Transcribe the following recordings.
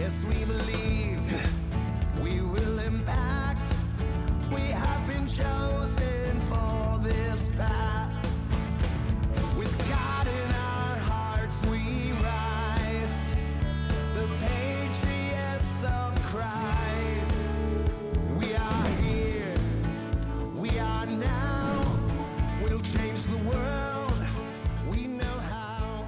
Yes, we believe we will impact. We have been chosen for this path. With God in our hearts we rise, the patriots of Christ. We are here, we are now, we'll change the world, we know how.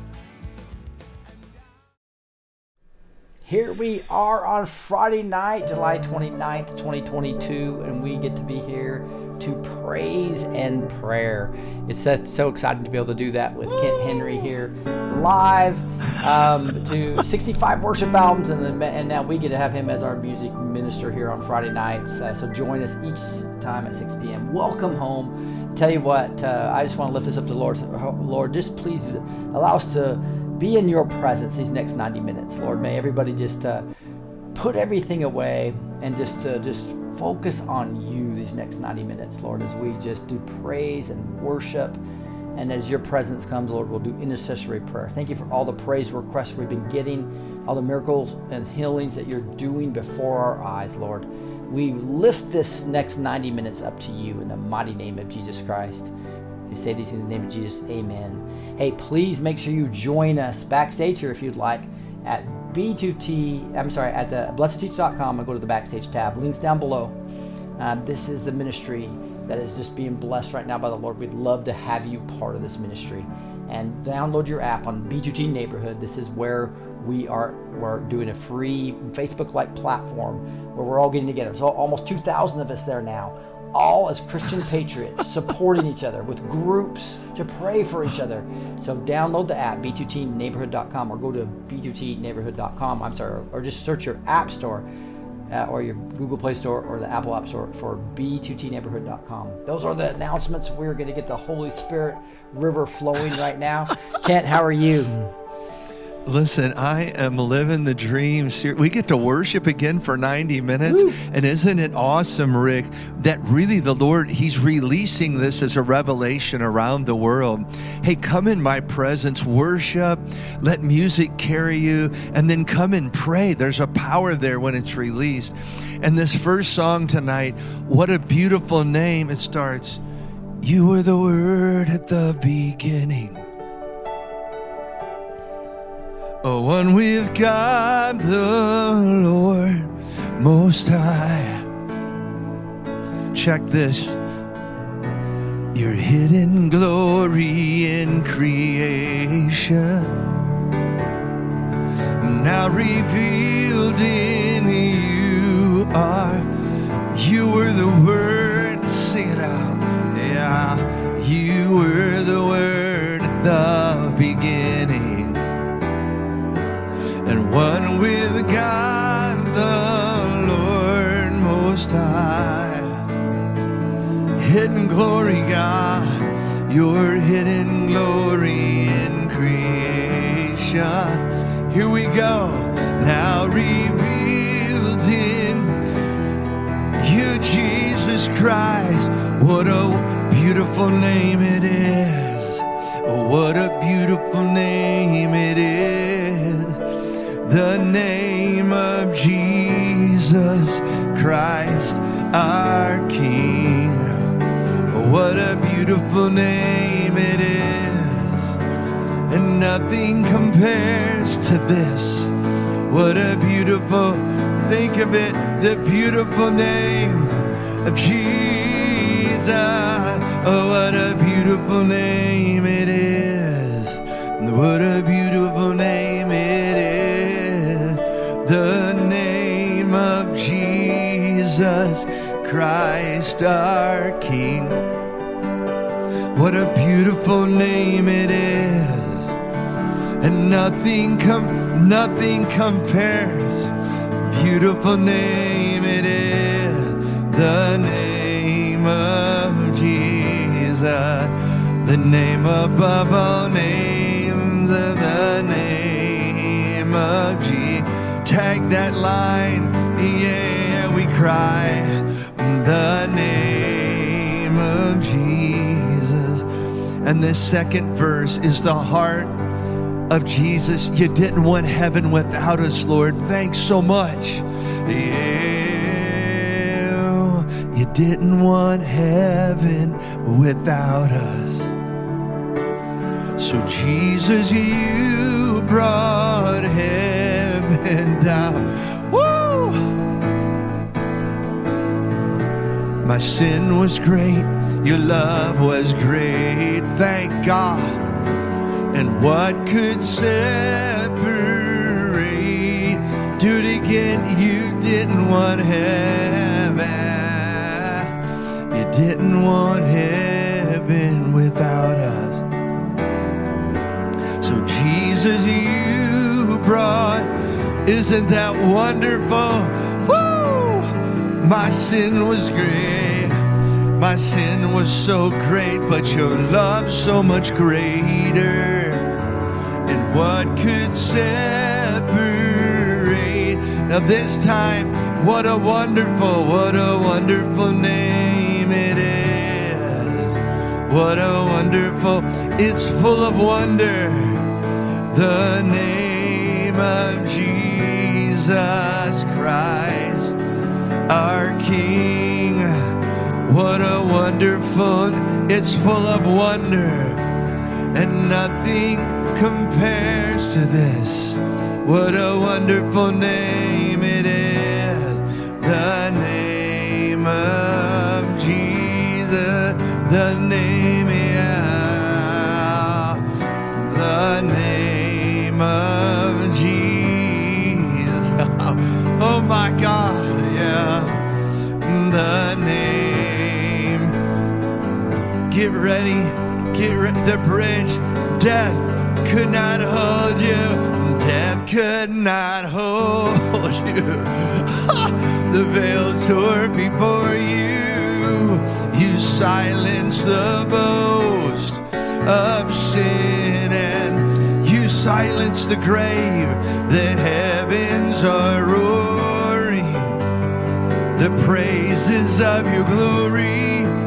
Here we are on Friday night, July 29th, 2022, and we get to be here to praise and prayer. It's so exciting to be able to do that with Kent Henry here live, to 65 worship albums, and now we get to have him as our music minister here on Friday nights. So join us each time at 6 p.m. Welcome home. Tell you what, I just want to lift this up to the Lord. Lord, just please allow us to be in your presence these next 90 minutes. Lord, may everybody just put everything away and just focus on you these next 90 minutes, Lord, as we just do praise and worship. And as your presence comes, Lord, we'll do intercessory prayer. Thank you for all the praise requests we've been getting, all the miracles and healings that you're doing before our eyes, Lord. We lift this next 90 minutes up to you in the mighty name of Jesus Christ. We say these in the name of Jesus, amen. Hey, please make sure you join us backstage here if you'd like at at the blessedteach.com and go to the backstage tab. Links down below. This is the ministry that is just being blessed right now by the Lord. We'd love to have you part of this ministry. And download your app on B2T Neighborhood. This is where we're doing a free Facebook-like platform where we're all getting together. So almost 2,000 of us there now, all as Christian patriots, supporting each other with groups to pray for each other. So download the app, b2tneighborhood.com, or go to b2tneighborhood.com, or just search your app store or your Google Play Store or the Apple App Store for b2tneighborhood.com. Those are the announcements. We're going to get the Holy Spirit river flowing right now. Kent, how are you? Listen, I am living the dream. We get to worship again for 90 minutes. Woo. And isn't it awesome, Rick, that really the Lord, He's releasing this as a revelation around the world. Hey, come in my presence, worship, let music carry you, and then come and pray. There's a power there when it's released. And this first song tonight, what a beautiful name. It starts, you were the Word at the beginning. Oh, one with God the Lord Most High. Check this. Your hidden glory in creation, now revealed in you are. You were the Word. Sing it out. Yeah, you were the Word at the beginning. And one with God the Lord Most High. Hidden glory, God, your hidden glory in creation. Here we go. Now revealed in you, Jesus Christ. What a beautiful name it is. Oh, what a beautiful name it is. The name of Jesus Christ, our King. What a beautiful name it is. And nothing compares to this. What a beautiful, think of it, the beautiful name of Jesus. Oh, what a beautiful name it is. What a beautiful name it is. The name of Jesus Christ, our King. What a beautiful name it is. And nothing compares. Beautiful name it is. The name of Jesus. The name above all names. The name of Jesus. Tag that line, yeah, we cry, the name of Jesus. And the second verse is the heart of Jesus. You didn't want heaven without us, Lord. Thanks so much. You didn't want heaven without us. So Jesus, you brought heaven down. Woo! My sin was great, your love was great, thank God. And what could separate? Do it again, you didn't want heaven. You didn't want heaven without us. So Jesus, you brought, isn't that wonderful? Woo! My sin was great, my sin was so great, but your love so much greater. And what could separate? Now this time, what a wonderful name it is. What a wonderful, it's full of wonder. The name of Jesus Christ, our King. What a wonderful, it's full of wonder, and nothing compares to this. What a wonderful name it is. The name of Jesus, the name, yeah, the name of Jesus. Oh my God, yeah, the name. Get ready, the bridge. Death could not hold you. Death could not hold you. The veil tore before you. You silenced the boast of sin, and you silenced the grave. The heavens are roaring the praises of your glory.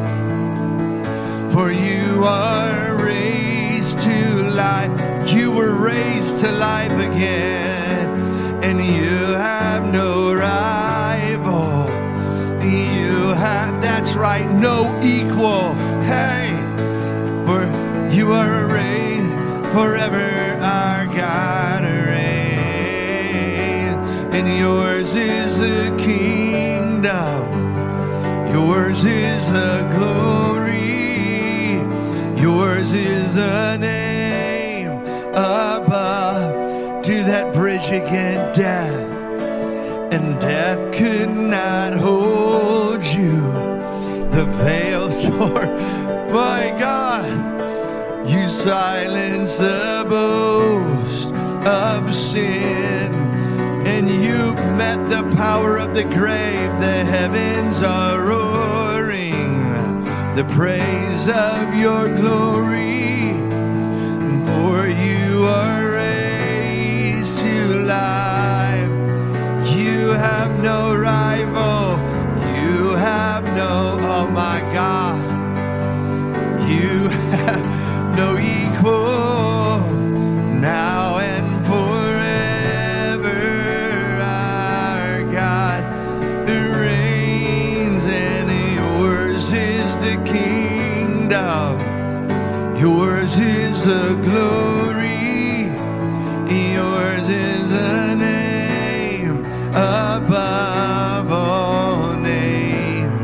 For you are raised to life. You were raised to life again, and you have no rival. You have, that's right, no equal. Hey, for you are raised forever, our God reigns, and yours is the kingdom, yours is the glory, yours is the name above. To that bridge again, death, and death could not hold you. The veil tore, my God. You silenced the boast of sin, and you met the power of the grave. The heavens are roaring the praise of your glory. For you are raised to life. You have no rival. You have no, oh my God, you have no equal. Now and forever, our God reigns, and yours is the kingdom, yours is the glory, yours is the name above all names.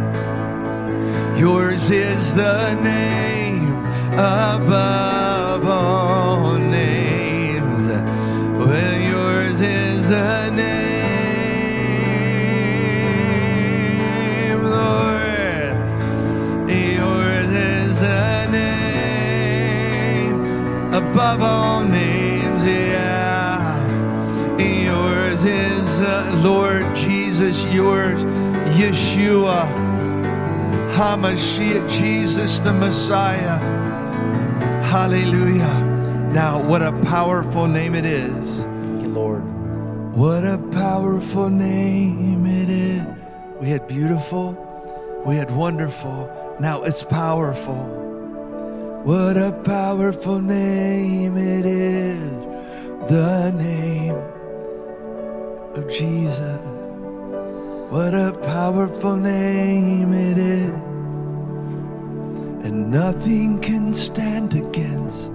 Yours is the name above all names. Well, yours is the name, Lord. Yours is the name above all names, yeah. Yours is the Lord Jesus, yours, Yeshua, HaMashiach, Jesus the Messiah. Hallelujah. Now, what a powerful name it is. Thank you, Lord. What a powerful name it is. We had beautiful, we had wonderful. Now it's powerful. What a powerful name it is, the name of Jesus. What a powerful name it is, and nothing can stand against.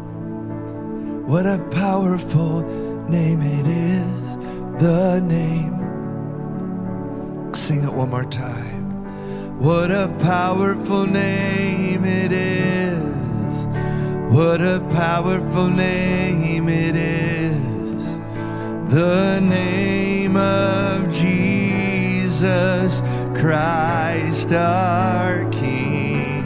What a powerful name it is, the name. Sing it one more time. What a powerful name it is. What a powerful name it is. The name of Jesus Christ our King.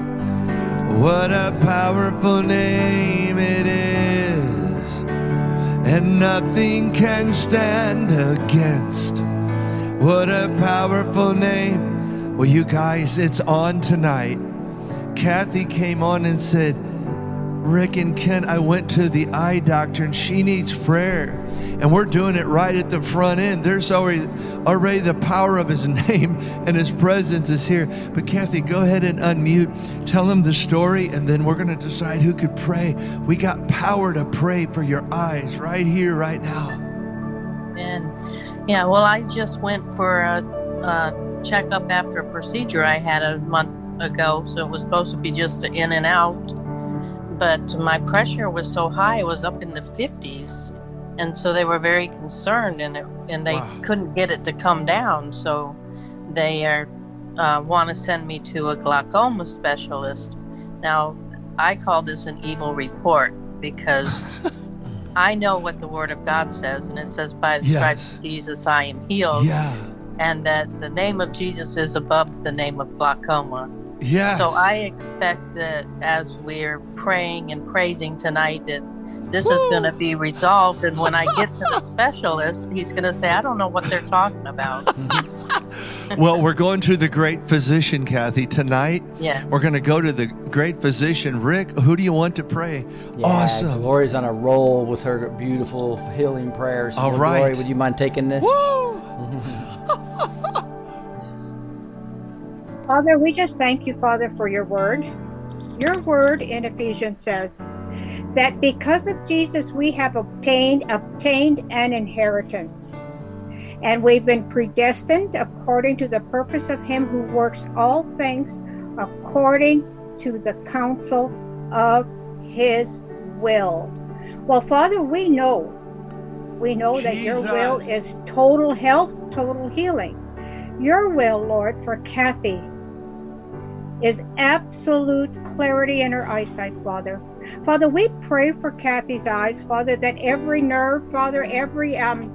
What a powerful name it is. And nothing can stand against. What a powerful name. Well, you guys, it's on tonight. Kathy came on and said, Rick and Ken, I went to the eye doctor and she needs prayer. And we're doing it right at the front end. There's already the power of his name and his presence is here. But Kathy, go ahead and unmute. Tell them the story, and then we're going to decide who could pray. We got power to pray for your eyes right here, right now. And yeah, well, I just went for a checkup after a procedure I had a month ago. So it was supposed to be just an in and out. But my pressure was so high, it was up in the 50s. And so they were very concerned, and they couldn't get it to come down. So they want to send me to a glaucoma specialist. Now, I call this an evil report because I know what the Word of God says, and it says, by the stripes of Jesus, I am healed. Yeah. And that the name of Jesus is above the name of glaucoma. Yes. So I expect that as we're praying and praising tonight, that this is going to be resolved. And when I get to the specialist, he's going to say, I don't know what they're talking about. Well, we're going to the great physician, Kathy, tonight. Yes. We're going to go to the great physician. Rick, who do you want to pray? Yeah, awesome. Glory's on a roll with her beautiful healing prayers. All right. Glory, would you mind taking this? Woo! Father, we just thank you, Father, for your word. Your word in Ephesians says that because of Jesus, we have obtained an inheritance. And we've been predestined according to the purpose of him who works all things according to the counsel of his will. Well, Father, we know that your will is total health, total healing. Your will, Lord, for Kathy is absolute clarity in her eyesight, Father. Father, we pray for Kathy's eyes, Father, that every nerve, Father, everything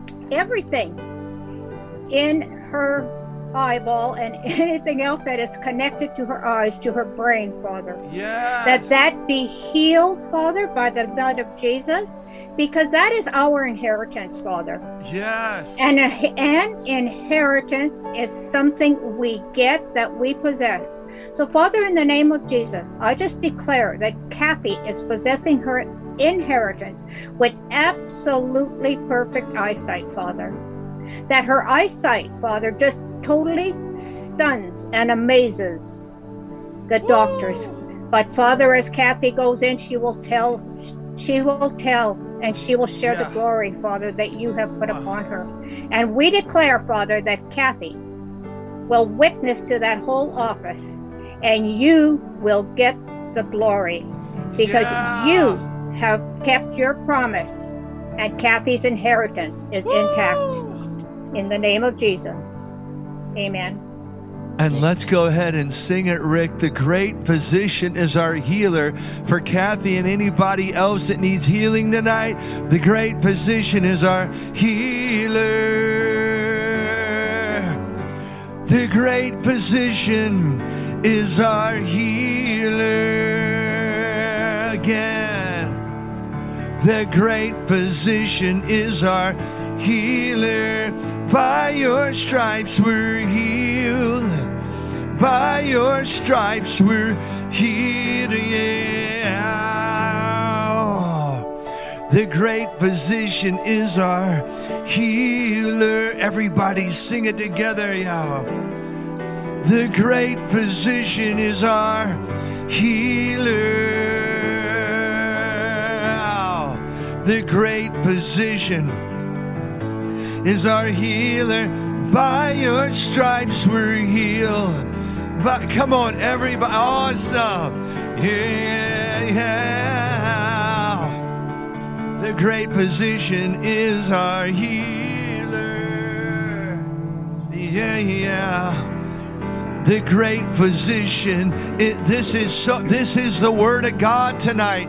in her eyeball and anything else that is connected to her eyes, to her brain, Father. Yes. That be healed, Father, by the blood of Jesus, because that is our inheritance, Father. Yes. And an inheritance is something we get, that we possess. So, Father, in the name of Jesus, I just declare that Kathy is possessing her inheritance with absolutely perfect eyesight, Father. That her eyesight, Father, just totally stuns and amazes the doctors. But Father, as Kathy goes in, she will tell, and she will share the glory, Father, that you have put upon her. And we declare, Father, that Kathy will witness to that whole office, and you will get the glory, because you have kept your promise, and Kathy's inheritance is intact. In the name of Jesus. Amen. And let's go ahead and sing it, Rick. The great physician is our healer. For Kathy and anybody else that needs healing tonight, the great physician is our healer. The great physician is our healer. Again, the great physician is our healer. By your stripes we're healed. By your stripes we're healed. Yeah. The great physician is our healer. Everybody sing it together, y'all. The great physician is our healer. The great physician is our healer. By your stripes we're healed. But come on, everybody. Awesome. Yeah. The great physician is our healer. Yeah. The great physician. This is the word of God tonight.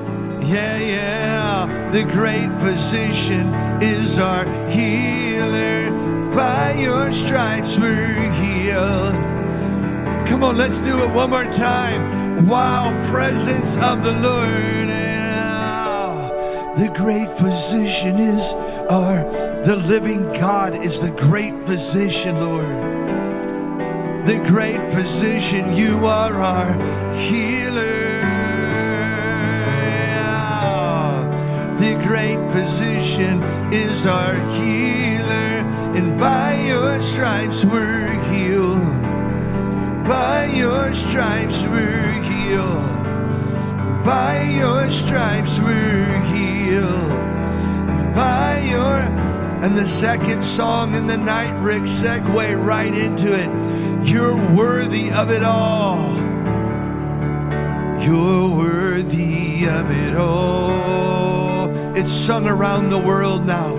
Yeah. The great physician is our healer. By your stripes we're healed. Come on, let's do it one more time. Wow, presence of the Lord. The great physician is the living God is the great physician, Lord. The great physician, you are our healer. The great physician is our healer. And by your stripes we're healed. By your stripes we're healed. By your stripes we're healed. By your... And the second song in the night, Rick, segue right into it. You're worthy of it all. You're worthy of it all. It's sung around the world now.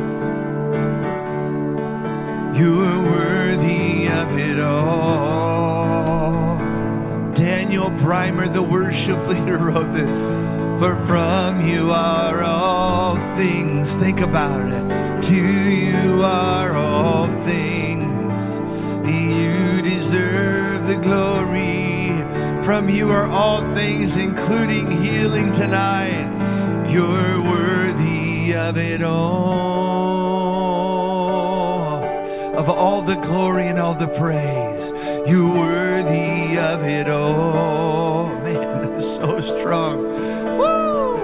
You're worthy of it all. Daniel Brimer, the worship leader, wrote this. For from you are all things. Think about it. To you are all things. You deserve the glory. From you are all things, including healing tonight. You're worthy of it all. Of all the glory and all the praise. You're worthy of it all. Man, that's so strong. Woo!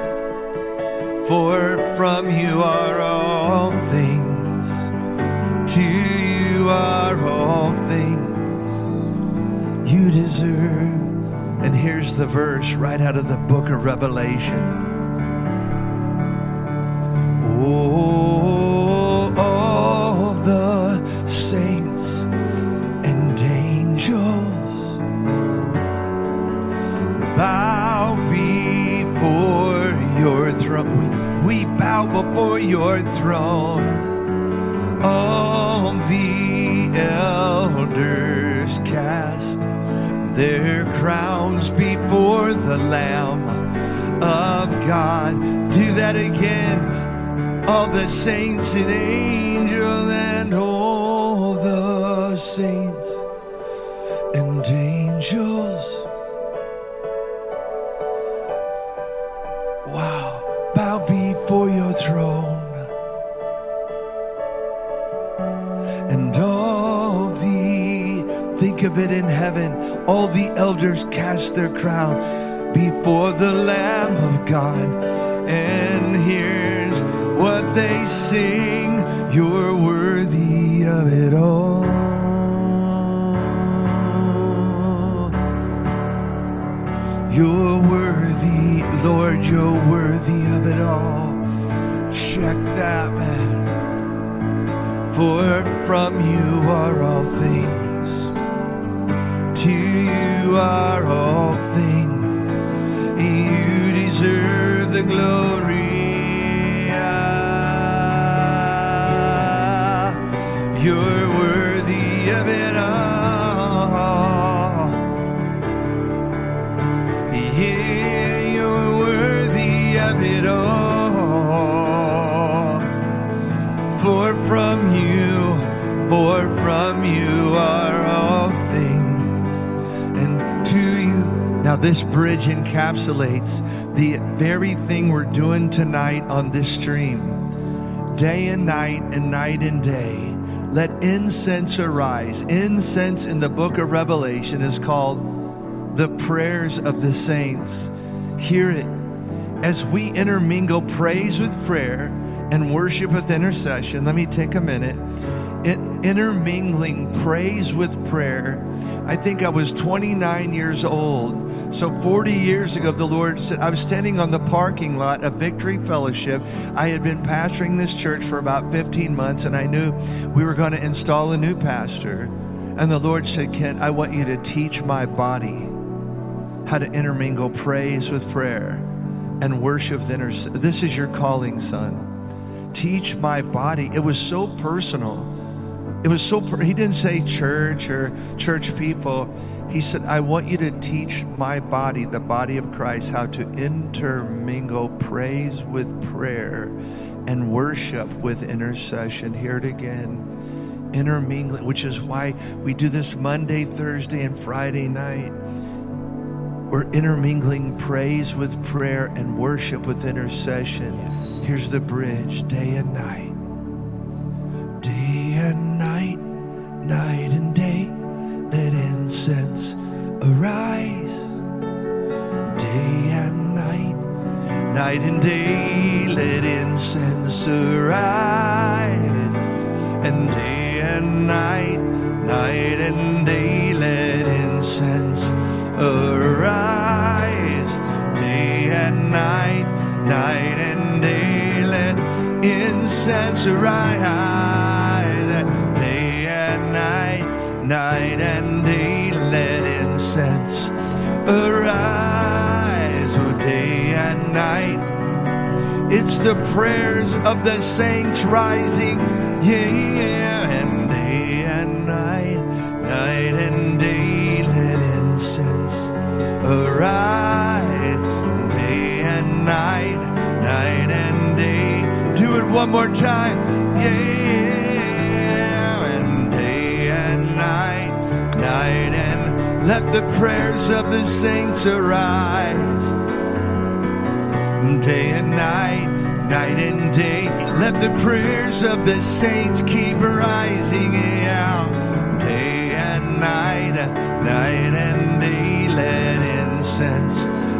For from you are all things. To you are all things. You deserve. And here's the verse right out of the book of Revelation. Oh, all the saints and angels bow before your throne. We bow before your throne. All the elders cast their crowns before the Lamb of God. Do that again. All the saints and angels and all the saints and angels. Wow. Bow before your throne. And all think of it in heaven, all the elders cast their crown before the Lamb of God. And here's what they sing. You're worthy of it all. You're worthy, Lord, you're worthy of it all. Check that, man. For from you are all things. To you are all things. You deserve the glory. You're worthy of it all. Yeah, you're worthy of it all. For from you are all things, and to you. Now this bridge encapsulates the very thing we're doing tonight on this stream. Day and night and night and day. Let incense arise. Incense in the book of Revelation is called the prayers of the saints. Hear it as we intermingle praise with prayer and worship with intercession. Let me take a minute. Intermingling praise with prayer. I think I was 29 years old So 40 years ago, the Lord said, I was standing on the parking lot of Victory Fellowship. I had been pastoring this church for about 15 months, and I knew we were going to install a new pastor. And the Lord said, Kent, I want you to teach my body how to intermingle praise with prayer and worship with intercession. This is your calling, son. Teach my body. It was so personal. It was so, he didn't say church or church people. He said, I want you to teach my body, the body of Christ, how to intermingle praise with prayer and worship with intercession. Hear it again. Intermingling, which is why we do this Monday, Thursday, and Friday night. We're intermingling praise with prayer and worship with intercession. Yes. Here's the bridge. Day and night. Day and night. Night and day. Let incense arise. Day and night. Night and day. Let incense arise. And day and night. Night and day. Let incense arise, day and night, night and day, let incense arise, day and night, night and day, let incense arise, oh, day and night. It's the prayers of the saints rising, yeah, yeah, and day and night, night and day, let incense arise, day and night, night and day. Do it one more time, yeah, and day and night, night and let the prayers of the saints arise, day and night, night and day. Let the prayers of the saints keep rising, yeah, day and night, night and day, let incense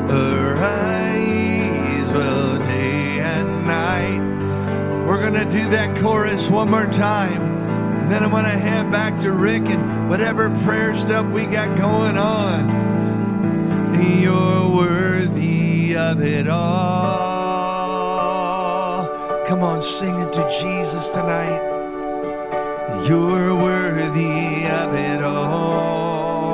arise, well, day and night. We're gonna do that chorus one more time, and then I'm gonna hand back to Rick and whatever prayer stuff we got going on. You're worthy of it all. Come on, sing it to Jesus tonight. You're worthy of it all.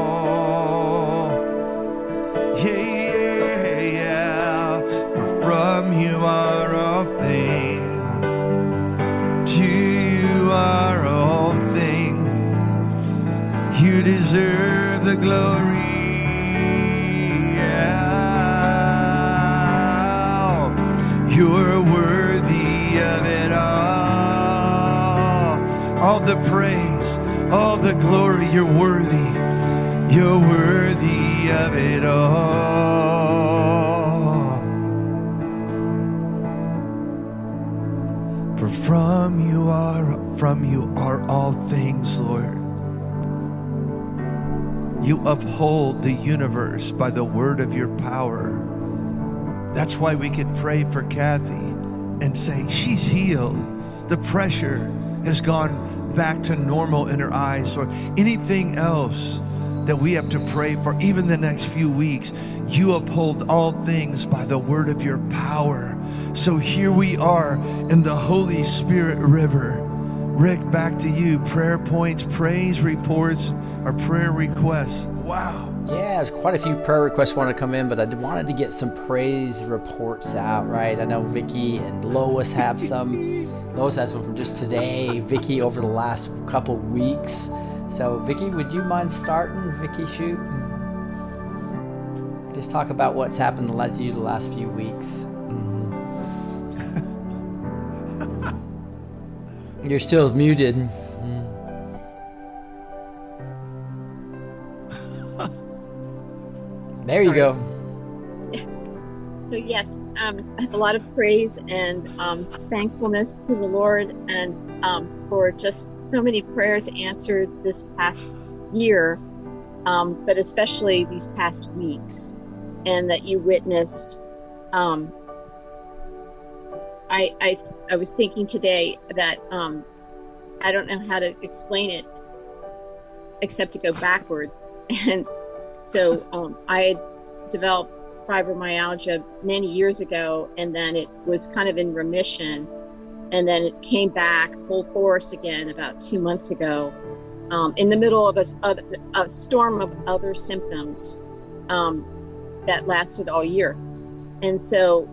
From you are all things, to you are all things. You deserve the glory. Yeah. You're worthy of it all the praise, all the glory. You're worthy. You're worthy of it all. For from you are all things, Lord. You uphold the universe by the word of your power. That's why we can pray for Kathy and say, she's healed. The pressure has gone back to normal in her eyes, or anything else that we have to pray for, even the next few weeks. You uphold all things by the word of your power. So here we are in the Holy Spirit River. Rick, back to you. Prayer points, praise reports, or prayer requests. Wow. Yeah, there's quite a few prayer requests want to come in, but I wanted to get some praise reports out, right? I know Vicky and Lois have some. Lois has one from just today. Vicky over the last couple weeks. So, Vicky, would you mind starting? Vicky, shoot. Just talk about what's happened to you the last few weeks. You're still muted. There you go. So yes, I have a lot of praise and thankfulness to the Lord, and for just so many prayers answered this past year, but especially these past weeks, and that you witnessed. I was thinking today that I don't know how to explain it except to go backward, and so I had developed fibromyalgia many years ago, and then it was kind of in remission, and then it came back full force again about 2 months ago, in the middle of a storm of other symptoms that lasted all year. And so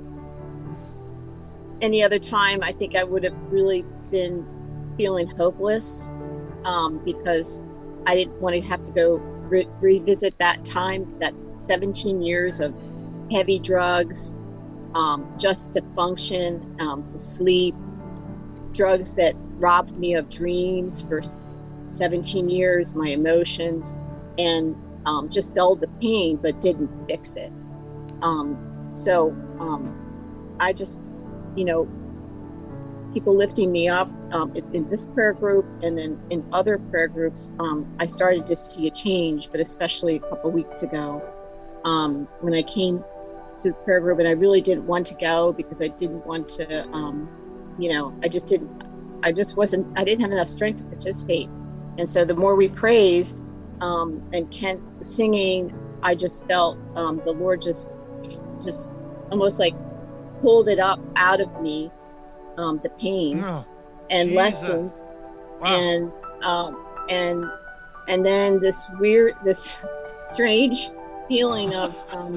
any other time, I think I would have really been feeling hopeless, because I didn't want to have to go revisit that time, that 17 years of heavy drugs, just to function, to sleep, drugs that robbed me of dreams for 17 years, my emotions, and just dulled the pain but didn't fix it. So I just, people lifting me up in this prayer group, and then in other prayer groups, I started to see a change, but especially a couple weeks ago, when I came to the prayer group, and I really didn't want to go because I didn't want to, I didn't have enough strength to participate. And so the more we praised, and Kent was singing, I just felt the Lord just almost like pulled it up out of me, the pain, and lessened. Wow. And then this strange feeling of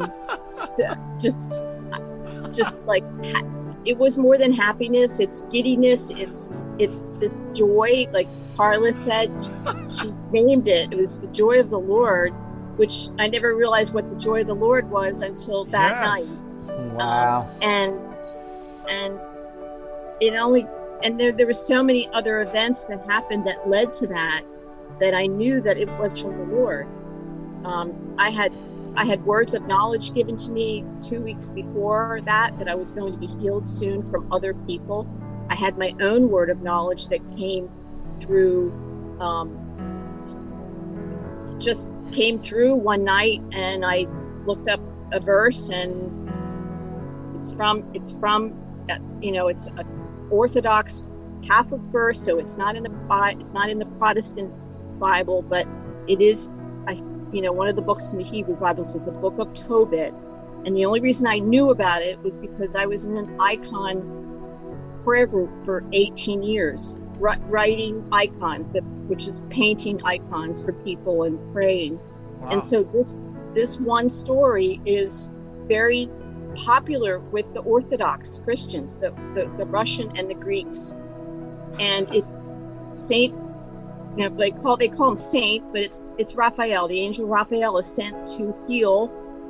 just like, it was more than happiness. It's giddiness. It's this joy, like Carla said. She named it. It was the joy of the Lord, which I never realized what the joy of the Lord was until that night. Wow. And it only, and there were so many other events that happened that led to that I knew that it was from the Lord. I had words of knowledge given to me 2 weeks before that I was going to be healed soon from other people. I had my own word of knowledge that came through, just came through one night, and I looked up a verse, and it's from it's an Orthodox Catholic verse, so it's not in the Protestant Bible, but it is one of the books in the Hebrew Bible is the Book of Tobit. And the only reason I knew about it was because I was in an icon prayer group for 18 years, writing icons, which is painting icons for people and praying. Wow. And so this one story is very popular with the Orthodox Christians, the Russian and the Greeks. And Saint, they call him Saint, but it's Raphael. The angel Raphael is sent to heal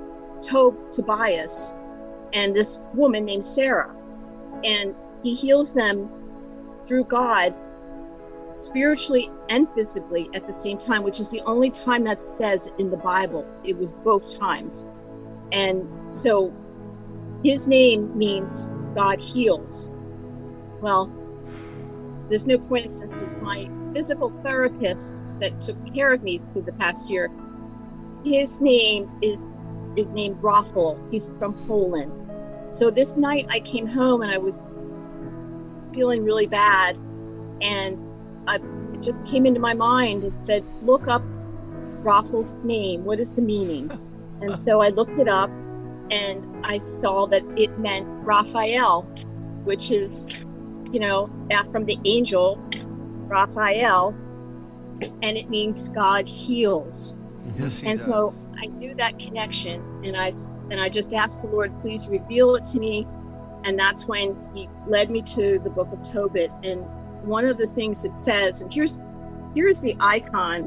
Tobias and this woman named Sarah, and he heals them through God, spiritually and physically at the same time, which is the only time that says in the Bible. It was both times. And so his name means God heals. Well, there's no coincidence. My physical therapist that took care of me through the past year, his name is named Rafał. He's from Poland. So this night I came home and I was feeling really bad, and it just came into my mind and said, look up Rafał's name. What is the meaning? And so I looked it up, and I saw that it meant Raphael, which is, from the angel Raphael, and it means God heals. Yes, he and does. So I knew that connection, and I just asked the Lord, please reveal it to me. And that's when he led me to the Book of Tobit. And one of the things it says, and here's the icon.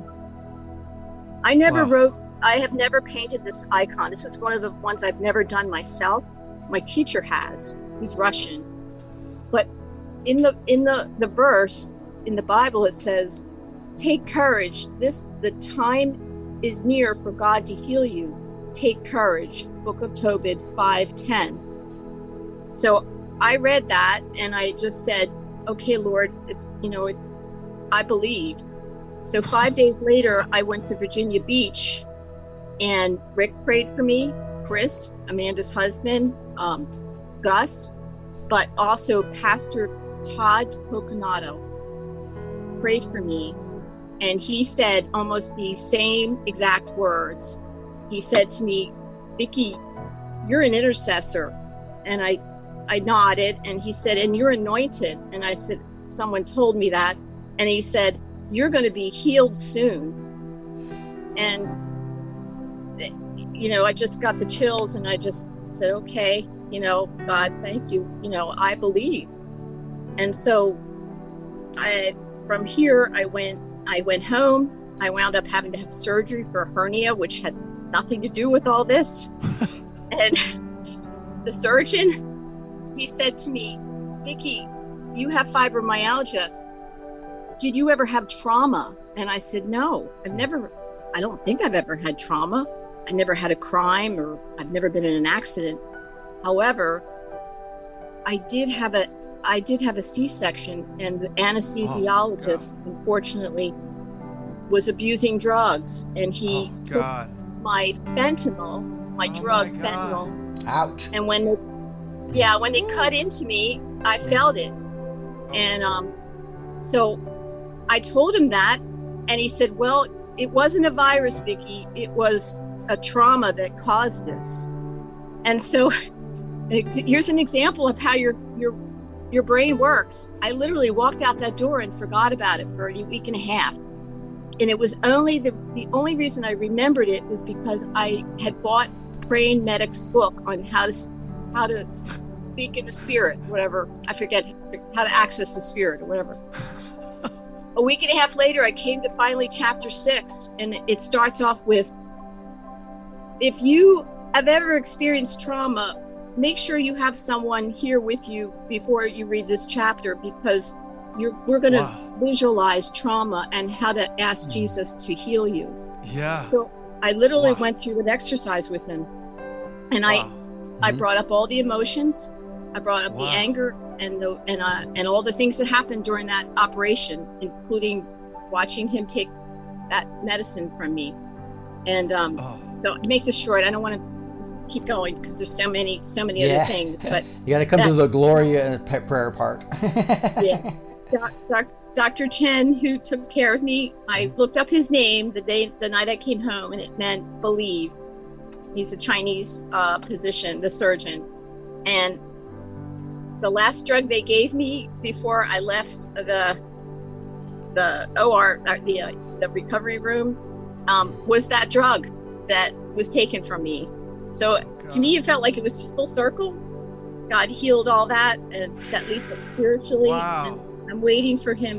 I have never painted this icon. This is one of the ones I've never done myself. My teacher has, who's Russian. But in the verse in the Bible, it says, take courage. The time is near for God to heal you. Take courage. Book of Tobit 5:10. So I read that, and I just said, okay, Lord, I believe. So 5 days later, I went to Virginia Beach, and Rick prayed for me, Chris, Amanda's husband, Gus, but also Pastor Todd Coconato prayed for me. And he said almost the same exact words. He said to me, Vicki, you're an intercessor. And I nodded, and he said, and you're anointed. And I said, someone told me that. And he said, you're going to be healed soon. And, you know, I just got the chills, and I just said, okay, you know, God, thank you. You know, I believe. And so from here, I went home. I wound up having to have surgery for a hernia, which had nothing to do with all this. And the surgeon, he said to me, Vicki, you have fibromyalgia. Did you ever have trauma? And I said, no, I don't think I've ever had trauma. I never had a crime, or I've never been in an accident. However, I did have a C-section, and the anesthesiologist, unfortunately, was abusing drugs, and he took my fentanyl, my drug fentanyl. Ouch. And when they cut into me, I felt it. And so I told him that, and he said, well, it wasn't a virus, Vicki. It was a trauma that caused this. And so here's an example of how your brain works. I literally walked out that door and forgot about it for a week and a half. And it was only the only reason I remembered it was because I had bought Praying Medic's book on how to speak in the spirit, whatever. I forget how to access the spirit or whatever. A week and a half later, I came to finally chapter 6, and it starts off with, if you have ever experienced trauma, make sure you have someone here with you before you read this chapter, because we're going to visualize trauma and how to ask Jesus to heal you. Yeah. So I literally went through an exercise with him, and I brought up all the emotions. I brought up the anger and all the things that happened during that operation, including watching him take that medicine from me. And so it makes it short. I don't want to keep going because there's so many other things. But you got to come to the Gloria prayer part. Yeah. Dr. Chen, who took care of me, I looked up his name the night I came home, and it meant believe. He's a Chinese physician, the surgeon. And the last drug they gave me before I left the OR, the recovery room, was that drug that was taken from me. So to me, it felt like it was full circle. God healed all that, and that leads us spiritually. Wow. And I'm waiting for him.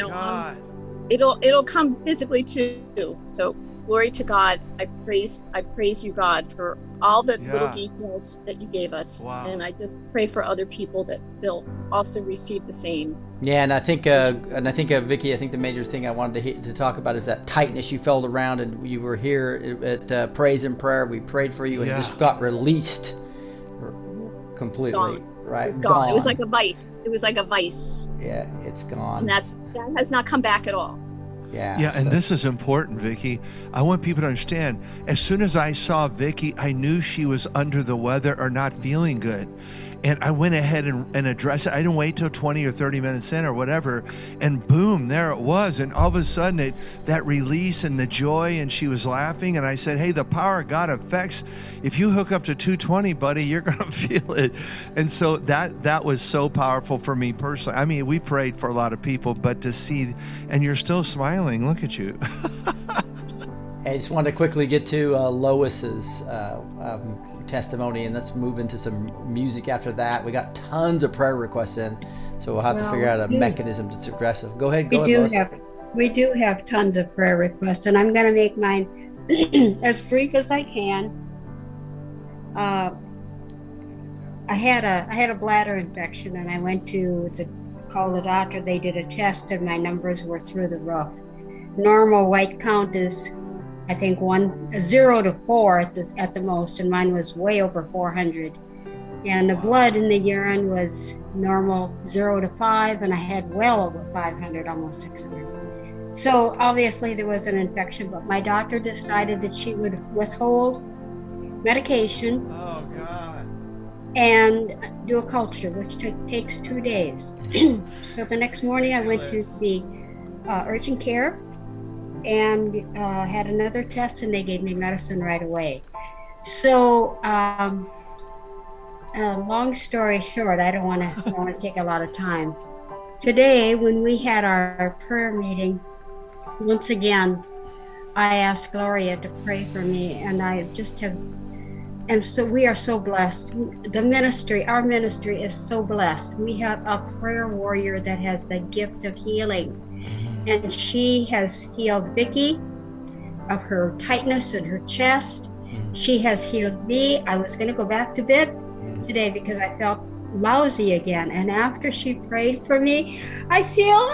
It'll come physically too. So glory to God. I praise you, God, for all the little details that you gave us. Wow. And I just pray for other people that they'll also receive the same. Yeah, and I think Vicki, I think the major thing I wanted to talk about is that tightness you felt around, and you were here at Praise and Prayer. We prayed for you, and just got released completely. Gone. Right, it was gone. It was like a vice. Yeah, it's gone. And that has not come back at all. Yeah, and this is important, Vicki. I want people to understand, as soon as I saw Vicki, I knew she was under the weather or not feeling good. And I went ahead and addressed it. I didn't wait till 20 or 30 minutes in or whatever. And boom, there it was. And all of a sudden, that release and the joy, and she was laughing. And I said, hey, the power of God affects. If you hook up to 220, buddy, you're going to feel it. And so that was so powerful for me personally. I mean, we prayed for a lot of people, but to see, and you're still smiling. Look at you. I just wanted to quickly get to Lois's testimony, and let's move into some music after that. We got tons of prayer requests in, so we'll have to figure out a mechanism to address it. Go ahead, Lois. We do have tons of prayer requests, and I'm going to make mine as brief as I can. I had a bladder infection, and I went to call the doctor. They did a test, and my numbers were through the roof. Normal white count is, I think, 0 to 4 at the most, and mine was way over 400. And the blood in the urine was normal 0 to 5, and I had well over 500, almost 600. So obviously there was an infection, but my doctor decided that she would withhold medication and do a culture, which takes 2 days. So the next morning I went to the urgent care and had another test, and they gave me medicine right away. So, long story short, I don't want to take a lot of time. Today, when we had our prayer meeting, once again, I asked Gloria to pray for me, and I just have, and so we are so blessed. The ministry, our ministry is so blessed. We have a prayer warrior that has the gift of healing, and she has healed Vicky of her tightness in her chest. She has healed me. I was going to go back to bed today because I felt lousy again, and after she prayed for me, I feel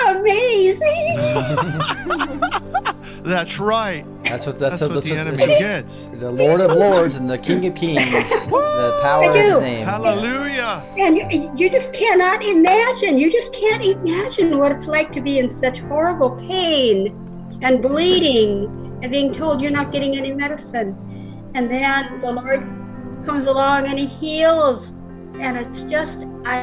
amazing. That's right. That's what the enemy gets. The Lord of Lords and the King of Kings. The power of His name. Hallelujah. And you just cannot imagine. You just can't imagine what it's like to be in such horrible pain and bleeding and being told you're not getting any medicine. And then the Lord comes along and He heals. And it's just,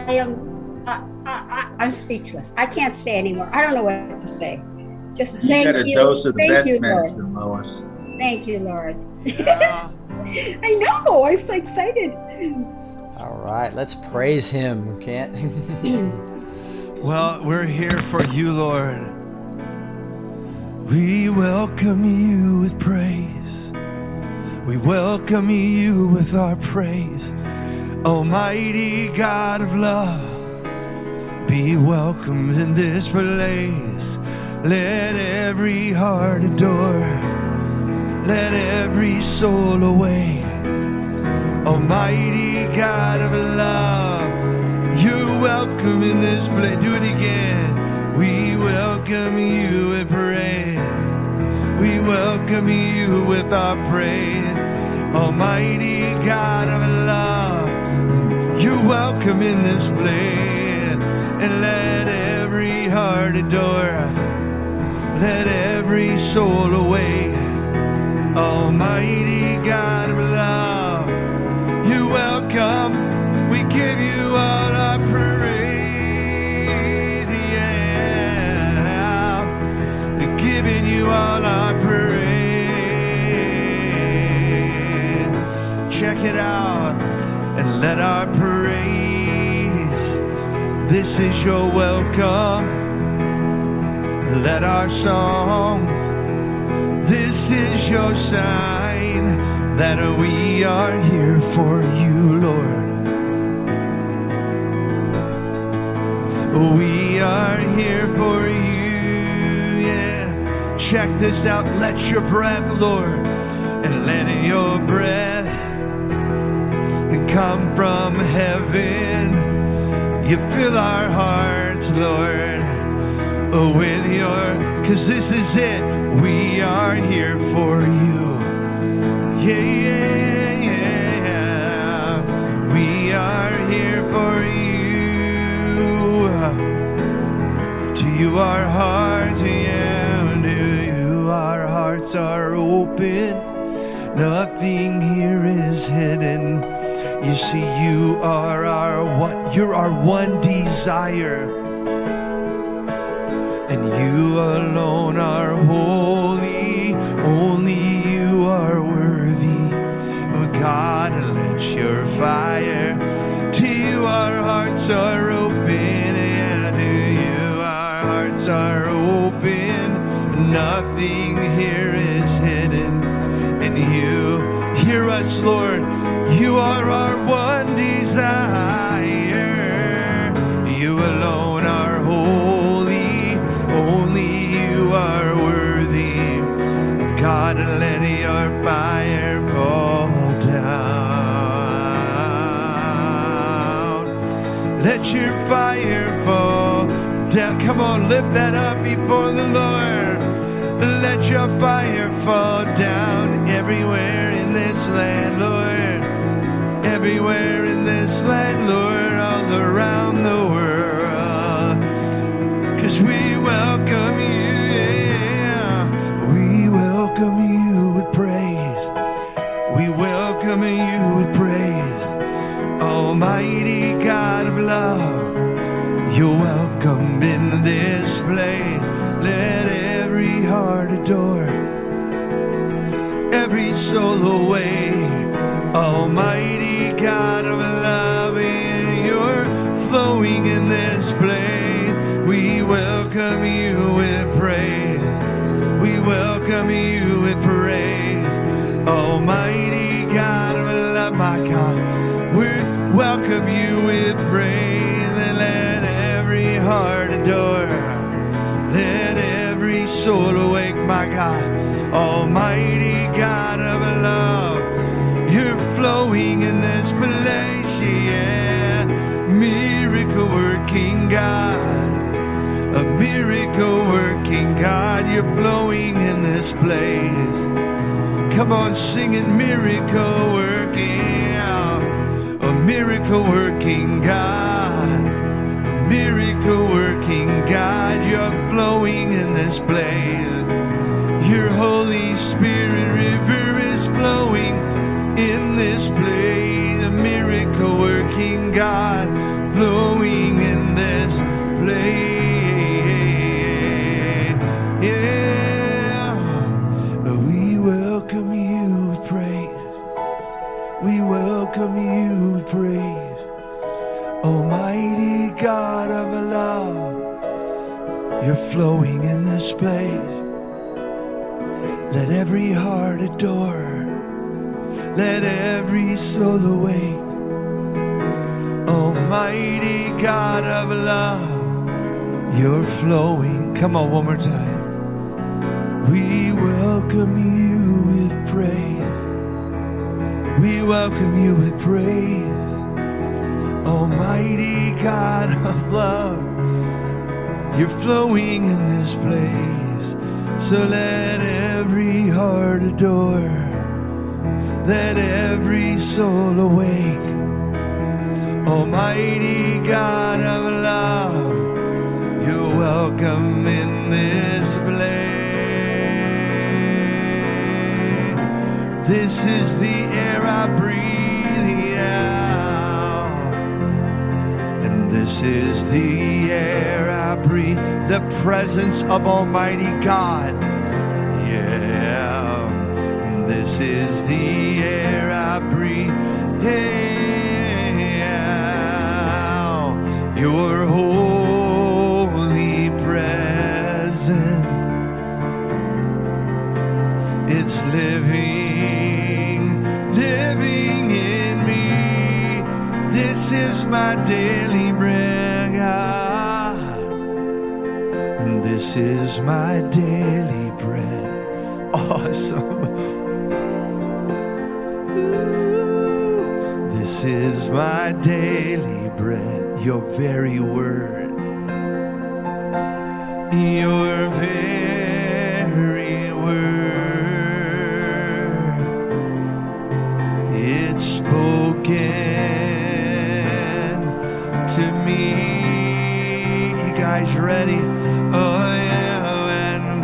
I'm speechless. I can't say anymore. I don't know what to say. Just thank you. You got a dose of the best medicine, Lois. Thank you, Lord. Yeah. I know. I'm so excited. All right, let's praise Him, Kent. Well, we're here for you, Lord. We welcome you with praise. We welcome you with our praise. Almighty God of love, be welcomed in this place. Let every heart adore, let every soul awake. Almighty God of love, you're welcome in this place. Do it again. We welcome you with praise. We welcome you with our praise. Almighty God of love, you're welcome in this place. And let every heart adore, let every soul awake. Almighty God of love, you're welcome. We give you all our praise, yeah. We're giving you all our praise. Check it out and let our praise, this is your welcome. Let our songs, this is your sign that we are here for you, Lord. We are here for you, yeah. Check this out. Let your breath, Lord, and let your breath come from heaven. You fill our hearts, Lord, with your, 'cause this is it. We are here for you. Yeah, yeah, yeah. We are here for you. To you our hearts, yeah, to you our hearts are open. Nothing here is hidden. You see, you are you're our one desire. And you alone are holy, only you are worthy. Oh God, let your fire, to you our hearts are open, yeah, to you our hearts are open. Nothing here is hidden, and you hear us, Lord. You are our one desire. You alone are holy, only you are worthy. God, let your fire fall down. Let your fire fall down. Come on, lift that up before the Lord. Let your fire fall down everywhere in this land, Lord. Everywhere in this land, Lord, all around the world. 'Cause we welcome you, yeah. We welcome you with praise. We welcome you with praise. Almighty God of love, you're welcome in this place. Let every heart adore, every soul awake. adore. Let every soul awake, my God. Almighty God of love, you're flowing in this place, yeah. Miracle working God, a miracle working God, you're flowing in this place. Come on, singing miracle working, a miracle working God, a miracle working God, you're flowing in this place. Your Holy Spirit river is flowing in this place. A miracle working God flowing in this place. Yeah. We welcome you with praise. We welcome you with praise. Almighty God of love, you're flowing in this place. Let every heart adore. Let every soul awake. Almighty God of love, you're flowing. Come on, one more time. We welcome you with praise. We welcome you with praise. Almighty God of love, you're flowing in this place. So let every heart adore. Let every soul awake. Almighty God of love, you're welcome in this place. This is the air I breathe, yeah. And this is the air I breathe, the presence of Almighty God. Yeah, this is the air I breathe. Yeah, your holy presence, it's living, living in me. This is my daily bread, God. This is my daily bread. Awesome. This is my daily bread. Your very word. Your very word. It's spoken to me. You guys ready? Oh yeah, and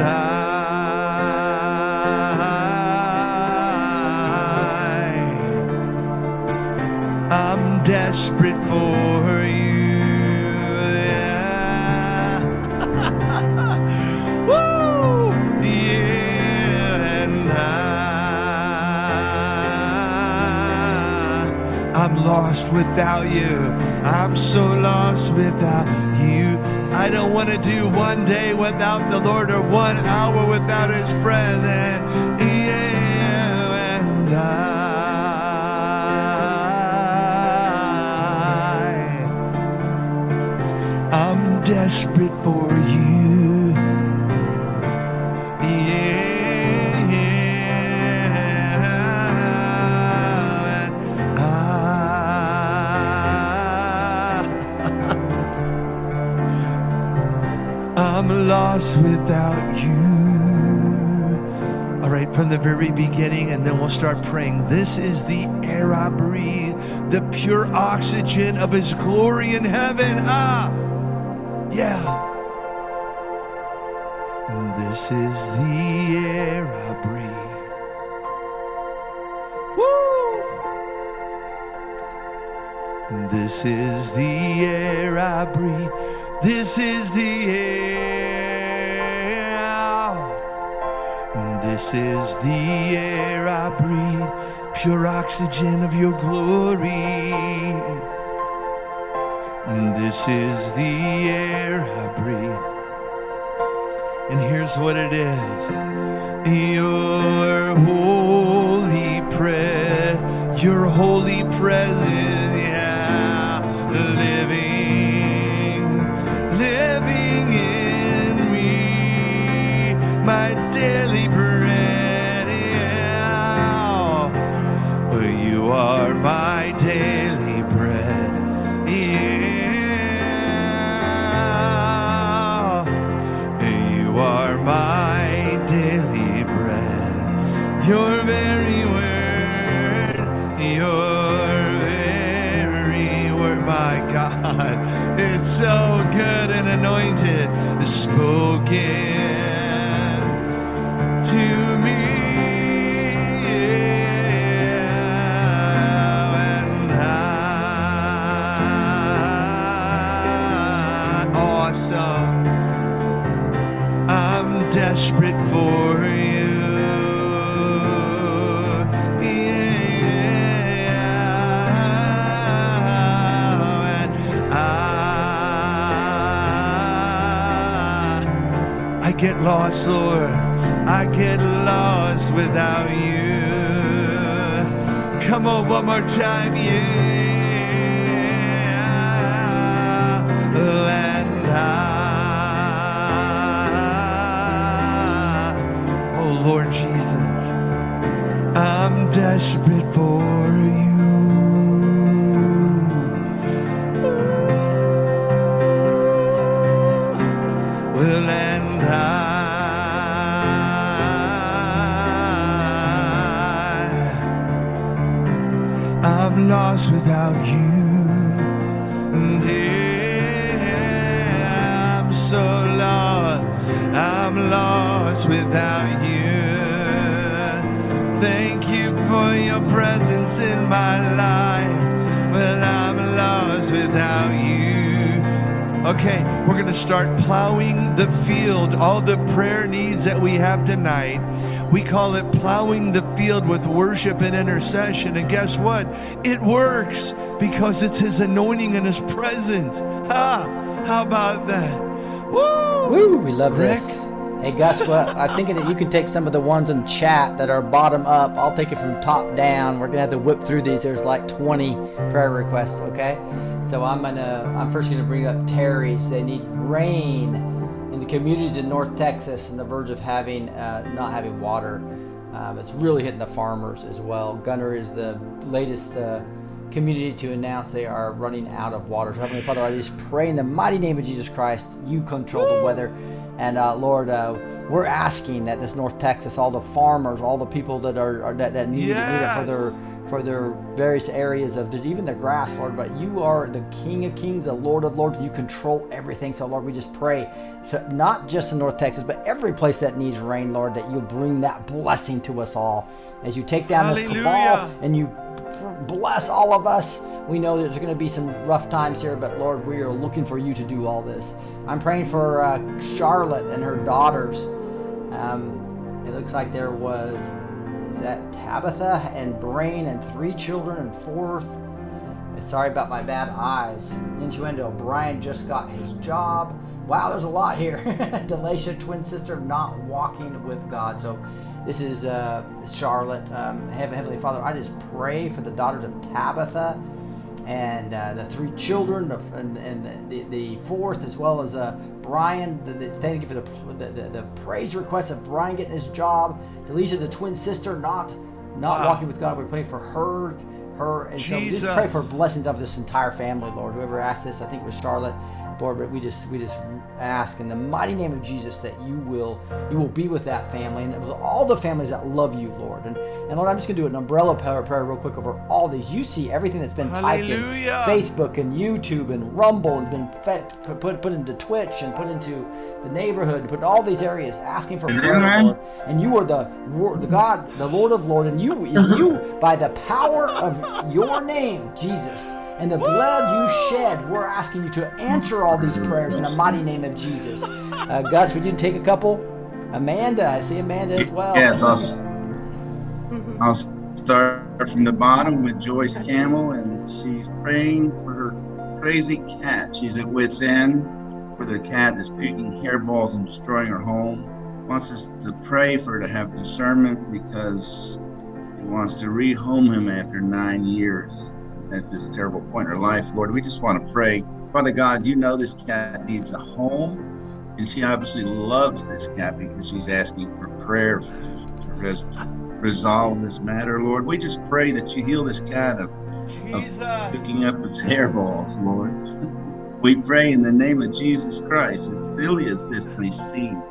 I'm desperate for you. Yeah. Woo! Yeah, and I'm lost without you. I'm so lost without you. I don't want to do one day without the Lord or 1 hour without His presence. Yeah, and I'm desperate for you. Yeah, I'm lost without you. All right, from the very beginning, and then we'll start praying. This is the air I breathe, the pure oxygen of His glory in heaven. Yeah. This is the air I breathe. Woo! This is the air I breathe. This is the air. This is the air I breathe. Pure oxygen of your glory. This is the air I breathe. And here's what it is. Your holy prayer, your holy presence, yeah, living spoken to me. And awesome. I'm desperate for you. I get lost, Lord. I get lost without you. Come on, one more time, yeah. And oh Lord Jesus, I'm desperate for you. Well, and I'm lost without you. And yeah, I'm so lost. I'm lost without you. Thank you for your presence in my life. Well, I'm lost without you. Okay, we're going to start plowing the field. All the prayer needs that we have tonight, we call it plowing the field with worship and intercession. And guess what? It works because it's His anointing and His presence. How about that? Woo! Woo! We love Rick? this. Hey, Gus, well, I'm thinking that you can take some of the ones in chat that are bottom up. I'll take it from top down. We're going to have to whip through these. There's like 20 prayer requests, okay? So I'm first going to bring up Terry's. They need rain in the communities in North Texas on the verge of not having water. It's really hitting the farmers as well. Gunner is the latest community to announce they are running out of water. So Heavenly Father, I just pray in the mighty name of Jesus Christ, you control the weather. And Lord, we're asking that this North Texas, all the farmers, all the people that need it for their various areas of even their grass, Lord. But you are the King of Kings, the Lord of Lords. You control everything. So Lord, we just pray, not just in North Texas, but every place that needs rain, Lord, that you'll bring that blessing to us all. As you take down this cabal and you bless all of us, we know there's going to be some rough times here, but Lord, we are looking for you to do all this. I'm praying for Charlotte and her daughters. It looks like there was, is that Tabitha and Brain and 3 children and 4th. Sorry about my bad eyes. Innuendo, Brian just got his job. Wow, there's a lot here. Delisha, twin sister, not walking with God. So this is Charlotte. Heavenly Father, I just pray for the daughters of Tabitha and the 3 children and the 4th, as well as Brian. Thank you for the praise request of Brian getting his job. Delisha, the twin sister, not walking with God. We pray for her, and so we just pray for blessings of this entire family, Lord. Whoever asked this, I think it was Charlotte, Lord. But we just ask in the mighty name of Jesus that you will be with that family and with all the families that love you, Lord. And Lord, I'm just going to do an umbrella prayer real quick over all these. You see everything that's been typed in Facebook and YouTube and Rumble and been put into Twitch and put into the neighborhood, put in all these areas asking for prayer, Lord. And you are the God, the Lord of Lords, and you by the power of your name, Jesus, and the blood you shed, we're asking you to answer all these prayers in the mighty name of Jesus. Gus, would you take a couple? Amanda, I see Amanda as well. Yes, I'll start from the bottom with Joyce Camel, and she's praying for her crazy cat. She's at wit's end for their cat that's puking hairballs and destroying her home. Wants us to pray for her to have discernment because he wants to rehome him after 9 years at this terrible point in her life. Lord, we just want to pray. Father God, you know this cat needs a home, and she obviously loves this cat because she's asking for prayer to resolve this matter, Lord. We just pray that you heal this cat of picking up its hairballs, Lord. We pray in the name of Jesus Christ, as silly as this may seem,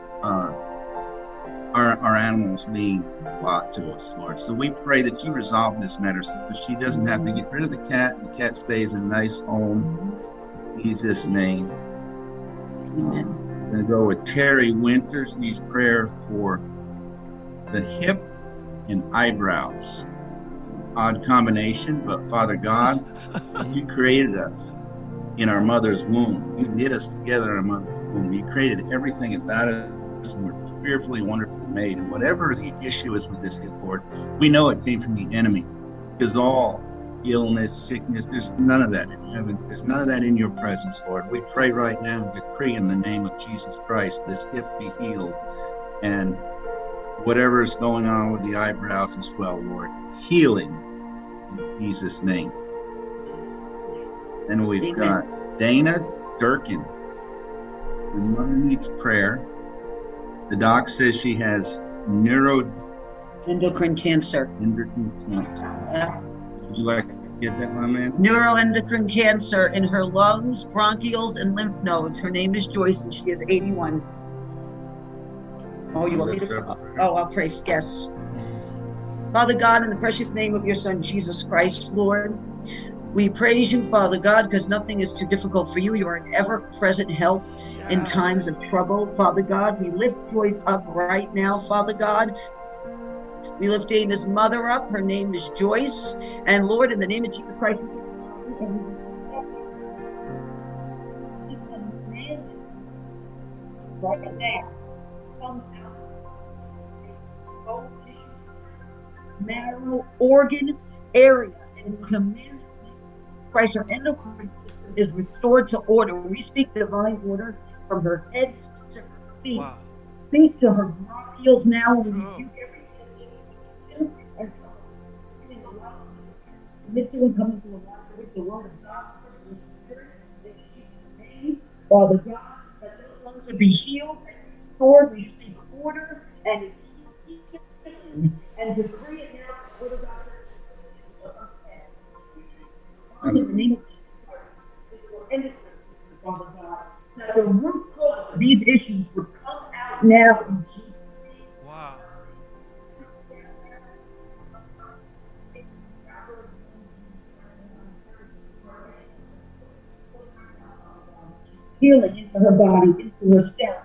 our animals mean a lot to us, Lord. So we pray that you resolve this matter so she doesn't have to get rid of the cat stays in a nice home. In Jesus' name. Amen. I'm going to go with Terry Winters. Needs prayer for the hip and eyebrows. It's an odd combination, but Father God, you created us in our mother's womb. You knit us together in our mother's womb. You created everything about us, and we're fearfully, wonderfully made. And whatever the issue is with this hip, Lord, we know it came from the enemy, because all illness, sickness, there's none of that in heaven. There's none of that in your presence, Lord. We pray right now, decree in the name of Jesus Christ, this hip be healed, and whatever is going on with the eyebrows as well, Lord, healing in Jesus' name. Then we've got Dana Durkin. Her mother needs prayer. The doc says she has endocrine cancer. Endocrine cancer. Would you like to get that one, man? Neuroendocrine cancer in her lungs, bronchioles, and lymph nodes. Her name is Joyce, and she is 81. Oh, you want me to? Oh, I'll pray. Yes. Father God, in the precious name of your Son, Jesus Christ, Lord, we praise you, Father God, because nothing is too difficult for you. You are an ever-present help in times of trouble, Father God. We lift Joyce up right now, Father God. We lift Dana's mother up. Her name is Joyce. And Lord, in the name of Jesus Christ, right now, come out marrow organ area and command Christ, her endocrine system is restored to order. We speak divine order from her head to her feet. Wow. Speak to her bronchioles now. We rebuke everything and lift you and come into alignment with the word of God, with the spirit that she's made, Father God, that those lungs would be healed and restored. We speak order and healing and decree it now. Word of God. In the name of Jesus, Father God, that the root cause of these issues would come out now in Jesus' name. Wow. Healing into her body, into her cells,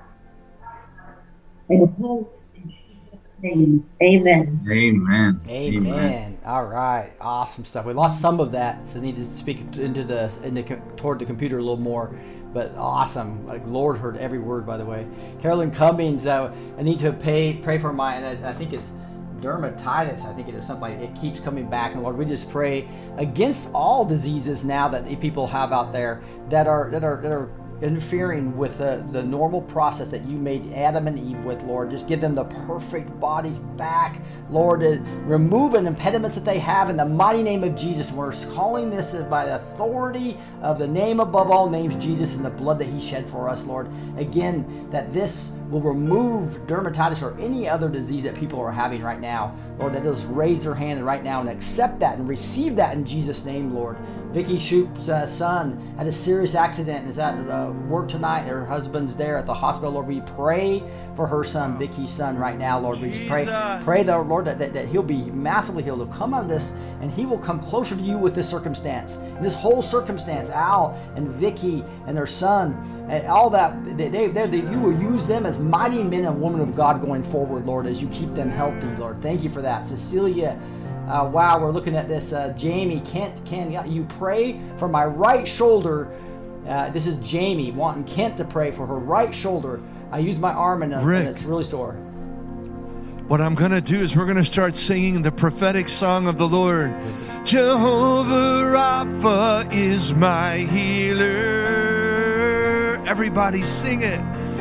and wholeness in Jesus' name. Amen. Amen. Amen. All right. Awesome stuff. We lost some of that, so I need to speak toward the computer a little more. But awesome. Like, Lord heard every word, by the way. Carolyn Cummings, I need to pray for my, and I think it's dermatitis. I think it is something like it keeps coming back. And Lord, we just pray against all diseases now that people have out there that are interfering with the normal process that you made Adam and Eve with, Lord. Just give them the perfect bodies back, Lord. Remove an impediments that they have in the mighty name of Jesus. We're calling this by the authority of the name above all names, Jesus, and the blood that he shed for us, Lord. Again, that this will remove dermatitis or any other disease that people are having right now. Lord, that they'll just raise their hand right now and accept that and receive that in Jesus' name, Lord. Vicky Shoup's son had a serious accident and is at work tonight. Her husband's there at the hospital. Lord, we pray for her son, Vicky's son, right now, Lord. We just pray that, Lord, that he'll be massively healed. He'll come out of this and he will come closer to you with this circumstance. And this whole circumstance, Al and Vicky and their son, and all that, you will use them as mighty men and women of God going forward, Lord, as you keep them healthy, Lord. Thank you for that. Cecilia, wow, we're looking at this. Jamie, can you pray for my right shoulder? This is Jamie wanting Kent to pray for her right shoulder. I use my arm and it's really sore. What I'm going to do is we're going to start singing the prophetic song of the Lord. Jehovah Rapha is my healer. Everybody sing it.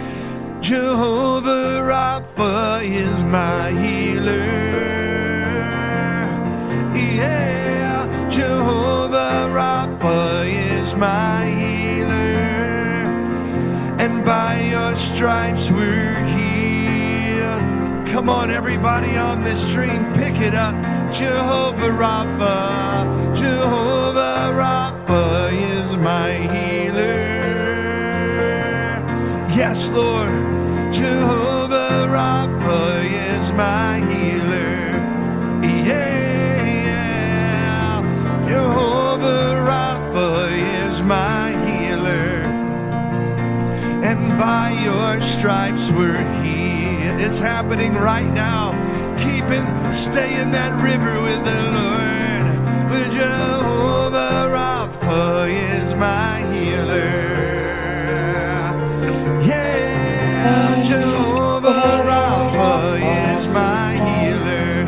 Jehovah Rapha is my healer. Yeah, Jehovah Rapha is my healer. And by your stripes we're healed. Come on, everybody on this stream, pick it up. Jehovah Rapha, Jehovah Rapha is my healer. Yes, Lord, Jehovah Rapha is my healer. Yeah, Jehovah Rapha is my healer. And and by your stripes we're healed. It's happening right now. Stay in that river with the Lord. Jehovah Rapha is my healer. Yeah, Jehovah Rapha is my healer.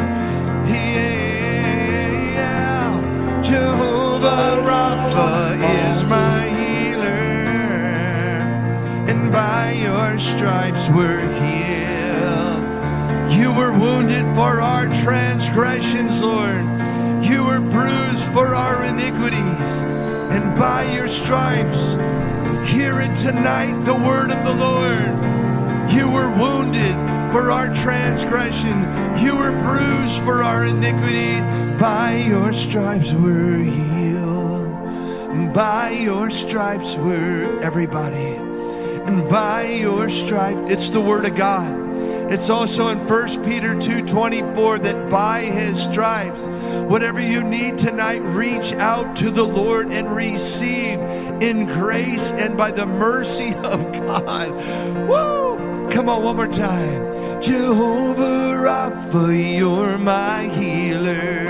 Yeah, Jehovah Rapha is my healer. And by your stripes we're healed. You were wounded for our transgressions, Lord. You were bruised for our iniquities. And by your stripes, hear it tonight, the word of the Lord. You were wounded for our transgression. You were bruised for our iniquity. By your stripes we're healed. By your stripes we're everybody. And by your stripes, it's the word of God. It's also in 1 Peter 2:24 that by his stripes, whatever you need tonight, reach out to the Lord and receive in grace and by the mercy of God. Woo! Come on, one more time. Jehovah Rapha, you're my healer.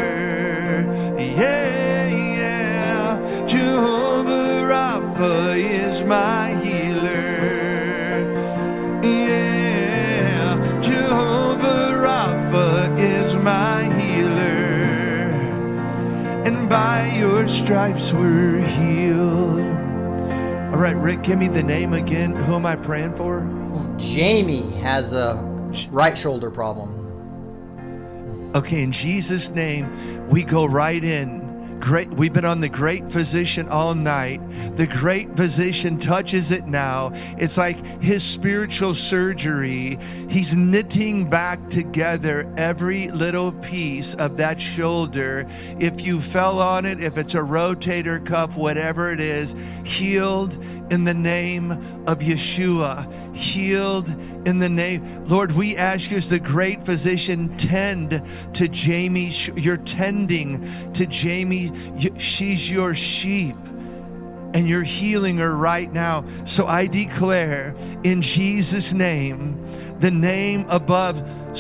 Yeah, yeah. Jehovah Rapha is my healer. My healer, and by your stripes we're healed. All right, Rick, give me the name again. Who am I praying for? Jamie has a right shoulder problem. Okay, in Jesus' name, we go right in. Great. We've been on the Great Physician all night. The Great Physician touches it now. It's like his spiritual surgery. He's knitting back together every little piece of that shoulder. If you fell on it, if it's a rotator cuff, whatever it is, healed in the name of Yeshua. Healed in the name. Lord, we ask you as the Great Physician, tend to Jamie. You're tending to Jamie. She's your sheep, and you're healing her right now. So I declare in Jesus' name, the name above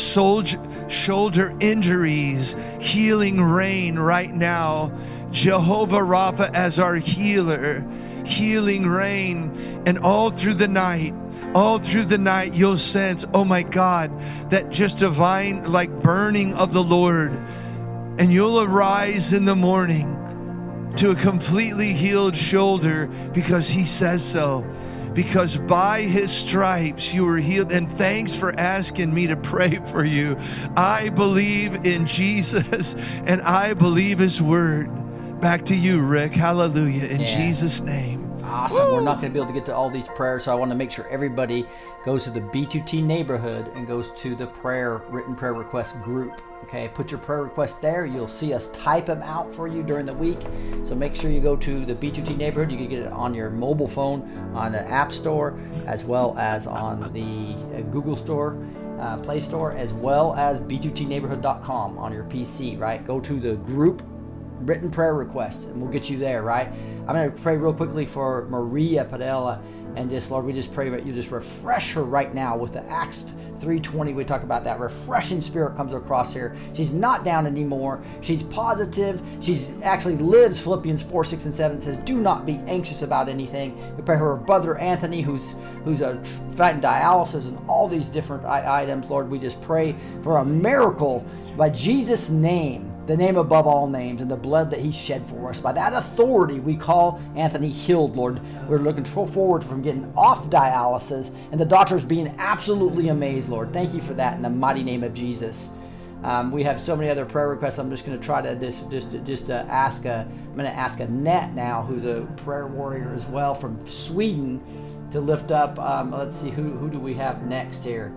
shoulder injuries, healing reign right now. Jehovah Rapha as our healer, healing reign. And all through the night, you'll sense, oh my God, that just divine like burning of the Lord. And you'll arise in the morning to a completely healed shoulder because he says so. Because by his stripes you were healed. And thanks for asking me to pray for you. I believe in Jesus and I believe his word. Back to you, Rick. Hallelujah. In Jesus' name. Awesome. Woo! We're not going to be able to get to all these prayers, so I want to make sure everybody goes to the B2T neighborhood and goes to the written prayer request group. Okay, put your prayer request there. You'll see us type them out for you during the week. So make sure you go to the B2T neighborhood. You can get it on your mobile phone, on the App Store, as well as on the Google Store, Play Store, as well as b2tneighborhood.com on your PC, right? Go to the group written prayer requests, and we'll get you there, right? I'm going to pray real quickly for Maria Padella, and just, Lord, we just pray that you just refresh her right now with the Acts 3:20. We talk about that refreshing spirit comes across here. She's not down anymore. She's positive. She actually lives Philippians 4:6 and 7 says, do not be anxious about anything. We pray for her brother Anthony, who's fighting dialysis and all these different items. Lord, we just pray for a miracle by Jesus' name, the name above all names, and the blood that he shed for us. By that authority, we call Anthony healed, Lord. We're looking forward from getting off dialysis, and the doctors being absolutely amazed, Lord. Thank you for that in the mighty name of Jesus. We have so many other prayer requests. I'm just going to try to ask Annette now, who's a prayer warrior as well from Sweden, to lift up. Let's see, who do we have next here?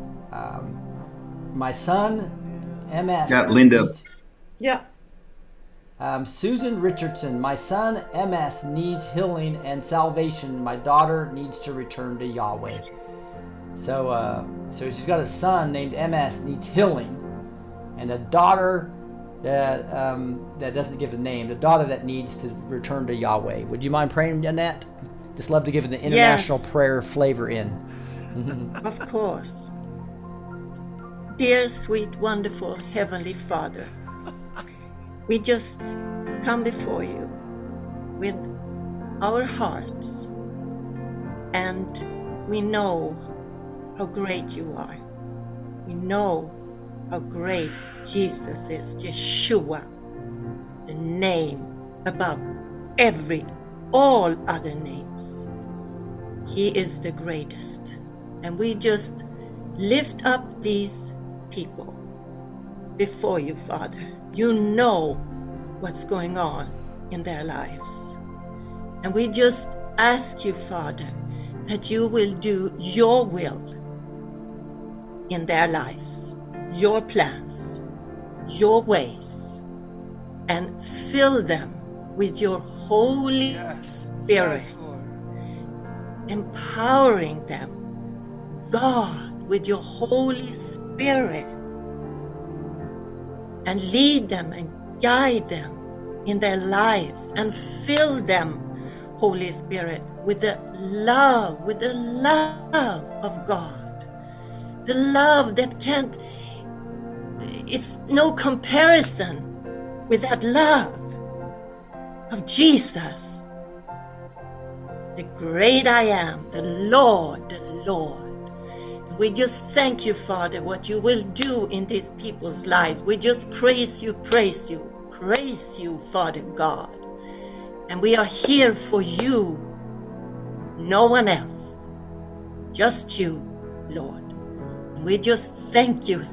My son, MS. Got Linda. Yeah. Susan Richardson, my son MS needs healing and salvation. My daughter needs to return to Yahweh. So she's got a son named MS needs healing, and a daughter that doesn't give a name. The daughter that needs to return to Yahweh. Would you mind praying, Annette? Just love to give it the international Yes. prayer flavor in. Of course. Dear, sweet, wonderful Heavenly Father, we just come before you with our hearts, and we know how great you are. We know how great Jesus is, Yeshua, the name above all other names. He is the greatest. And we just lift up these people before you, Father. You know what's going on in their lives. And we just ask you, Father, that you will do your will in their lives, your plans, your ways, and fill them with your Holy Spirit, empowering them, God, with your Holy Spirit, and lead them and guide them in their lives, and fill them, Holy Spirit, with the love of God, the love that can't, it's no comparison with that love of Jesus, the great I am, the Lord, the Lord. We just thank you, Father, what you will do in these people's lives. We just praise you, Father God. And we are here for you, no one else, just you, Lord. And we just thank you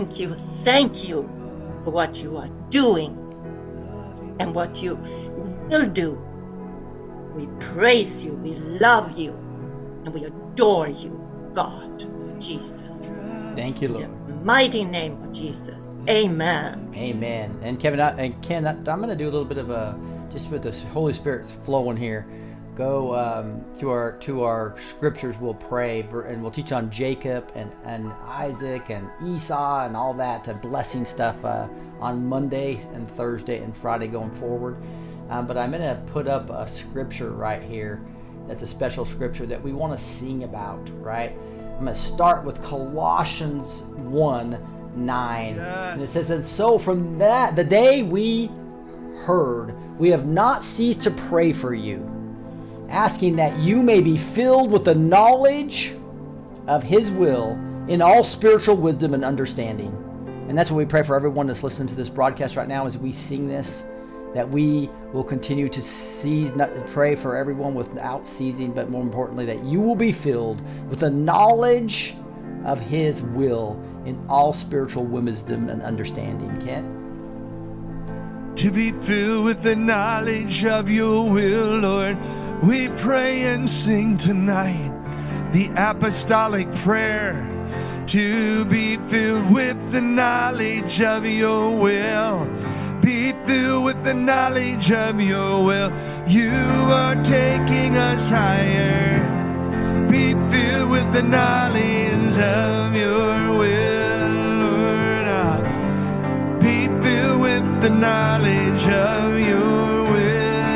for what you are doing and what you will do. We praise you, we love you, and we adore you, God, Jesus. Thank you, Lord. In the mighty name of Jesus. Amen. Amen. And Kevin and Ken, I'm going to do a little bit of a, just with the Holy Spirit flowing here, go to our scriptures. We'll pray and we'll teach on Jacob and Isaac and Esau and all that blessing stuff on Monday and Thursday and Friday going forward. But I'm going to put up a scripture right here that's a special scripture that we want to sing about, right? I'm going to start with Colossians 1:9. Yes. And it says, and so from that, the day we heard, we have not ceased to pray for you, asking that you may be filled with the knowledge of his will in all spiritual wisdom and understanding. And that's what we pray for everyone that's listening to this broadcast right now as we sing this, that we will continue to pray for everyone without ceasing, but more importantly, that you will be filled with the knowledge of his will in all spiritual wisdom and understanding. Kent? To be filled with the knowledge of your will, Lord, we pray and sing tonight the apostolic prayer. To be filled with the knowledge of your will. Be filled with the knowledge of your will. You are taking us higher. Be filled with the knowledge of your will, Lord. Be filled with the knowledge of your will.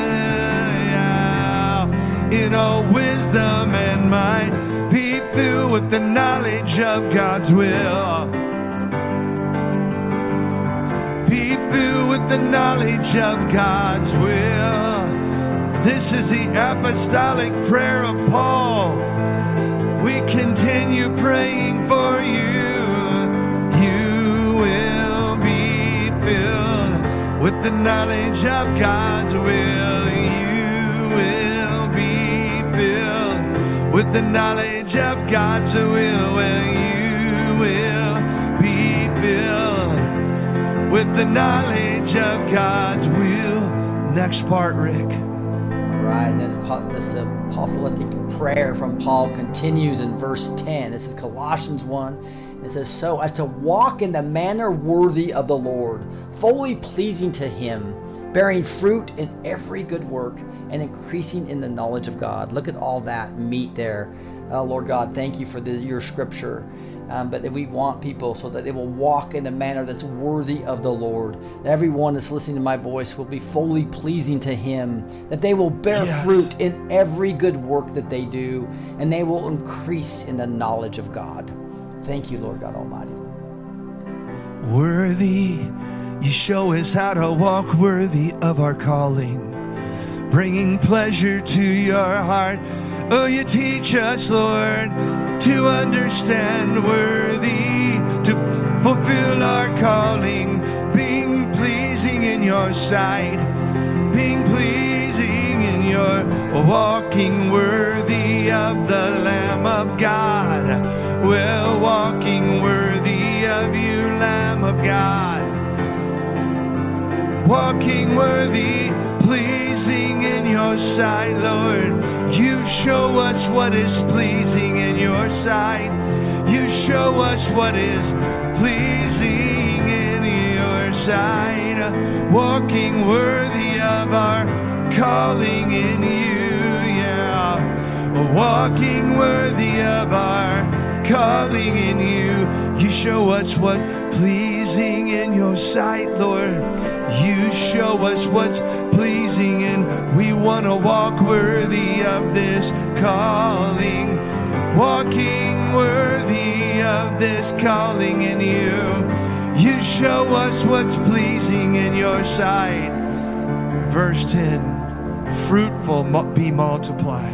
In all wisdom and might, be filled with the knowledge of God's will. Be filled with the knowledge of God's will. This is the apostolic prayer of Paul. We continue praying for you. You will be filled with the knowledge of God's will. You will be filled with the knowledge of God's will. Well, you will be filled with the knowledge of God's will. Next part, Rick. All right, and then this apostolic prayer from Paul continues in verse 10. This is Colossians 1. It says, so as to walk in the manner worthy of the Lord, fully pleasing to him, bearing fruit in every good work, and increasing in the knowledge of God. Look at all that meat there. Oh, Lord God, thank you for your scripture. But that we want people so that they will walk in a manner that's worthy of the Lord. That everyone that's listening to my voice will be fully pleasing to Him. That they will bear fruit in every good work that they do. And they will increase in the knowledge of God. Thank you, Lord God Almighty. Worthy, you show us how to walk worthy of our calling, bringing pleasure to your heart. Oh, you teach us, Lord, to understand, worthy to fulfill our calling, being pleasing in your sight, being pleasing in your walking worthy of the Lamb of God. Well, walking worthy of you, Lamb of God. Walking worthy, pleasing in your sight, Lord. You show us what is pleasing in your sight. You show us what is pleasing in your sight. Walking worthy of our calling in you, yeah. Walking worthy of our calling in you. You show us what's pleasing in your sight, Lord. You show us what's pleasing, and we want to walk worthy of this calling. Walking worthy of this calling in you. You show us what's pleasing in your sight. Verse 10, fruitful be multiplied.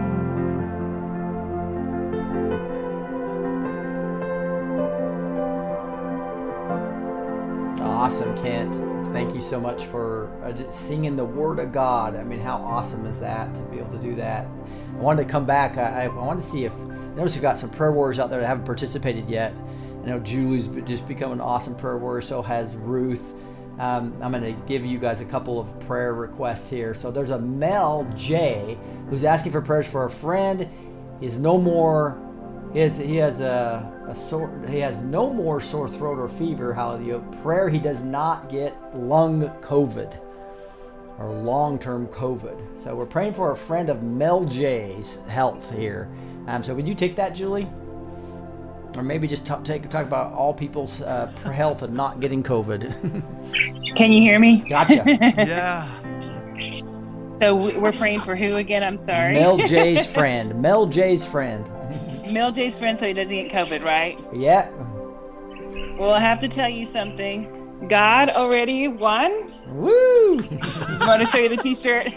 Awesome, Kent. Thank you so much for singing the Word of God. I mean, how awesome is that to be able to do that? I wanted to come back. I wanted to see if, notice we've got some prayer warriors out there that haven't participated yet. I know Julie's just become an awesome prayer warrior, so has Ruth. I'm going to give you guys a couple of prayer requests here. So there's a Mel J who's asking for prayers for a friend. He's no more. He has no more sore throat or fever. Hallelujah. Prayer he does not get lung COVID or long-term COVID. So we're praying for a friend of Mel J's health here. So would you take that, Julie? Or maybe just talk about all people's health and not getting COVID. Can you hear me? Gotcha. Yeah. So we're praying for who again? I'm sorry. Mel J's friend. Mel J's friend. Mel J's friend, so he doesn't get COVID, right? Yeah. Well, I have to tell you something. God already won. Woo! I want to show you the T-shirt.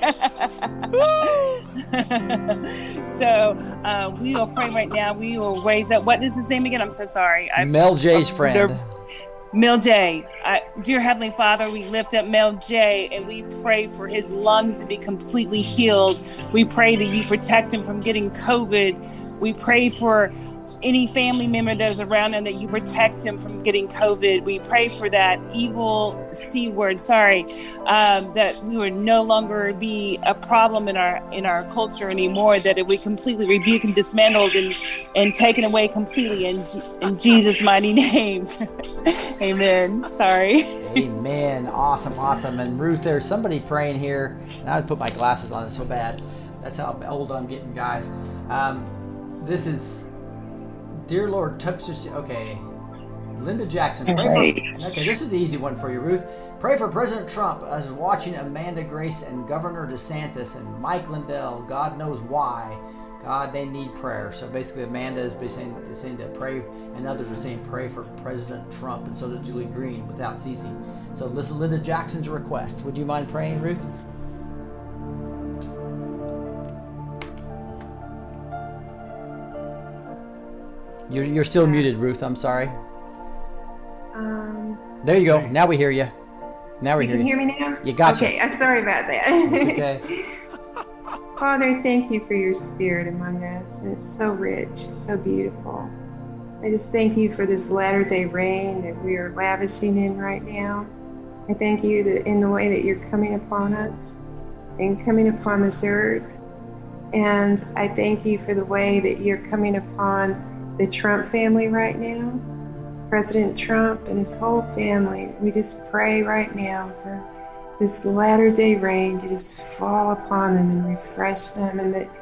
So we will pray right now. We will raise up. What is his name again? I'm so sorry. Mel J's friend. Mel J. Dear Heavenly Father, we lift up Mel J and we pray for his lungs to be completely healed. We pray that you protect him from getting COVID. We pray for any family member that is around him, that you protect him from getting COVID. We pray for that evil C word, that we would no longer be a problem in our culture anymore, that it would completely rebuke and dismantled and taken away completely in Jesus' mighty name. Amen. Sorry. Amen. Awesome. And Ruth, there's somebody praying here, and I would put my glasses on, it's so bad. That's how old I'm getting, guys. This is, dear Lord, touch us. Okay, Linda Jackson. Okay, this is the easy one for you, Ruth. Pray for President Trump. I was watching Amanda Grace and Governor DeSantis and Mike Lindell. God knows why. God, they need prayer. So basically, Amanda is saying to pray, and others are saying pray for President Trump, and so did Julie Green without ceasing. So listen to Linda Jackson's request. Would you mind praying, Ruth? You're still muted, Ruth. I'm sorry. There you go. Now we hear you. Now we hear you. You can hear me now? You gotcha. Okay, sorry about that. It's okay. Father, thank you for your spirit among us. It's so rich, so beautiful. I just thank you for this latter-day rain that we are lavishing in right now. I thank you that in the way that you're coming upon us and coming upon this earth. And I thank you for the way that you're coming upon the Trump family right now, President Trump and his whole family. We just pray right now for this latter-day rain to just fall upon them and refresh them, and that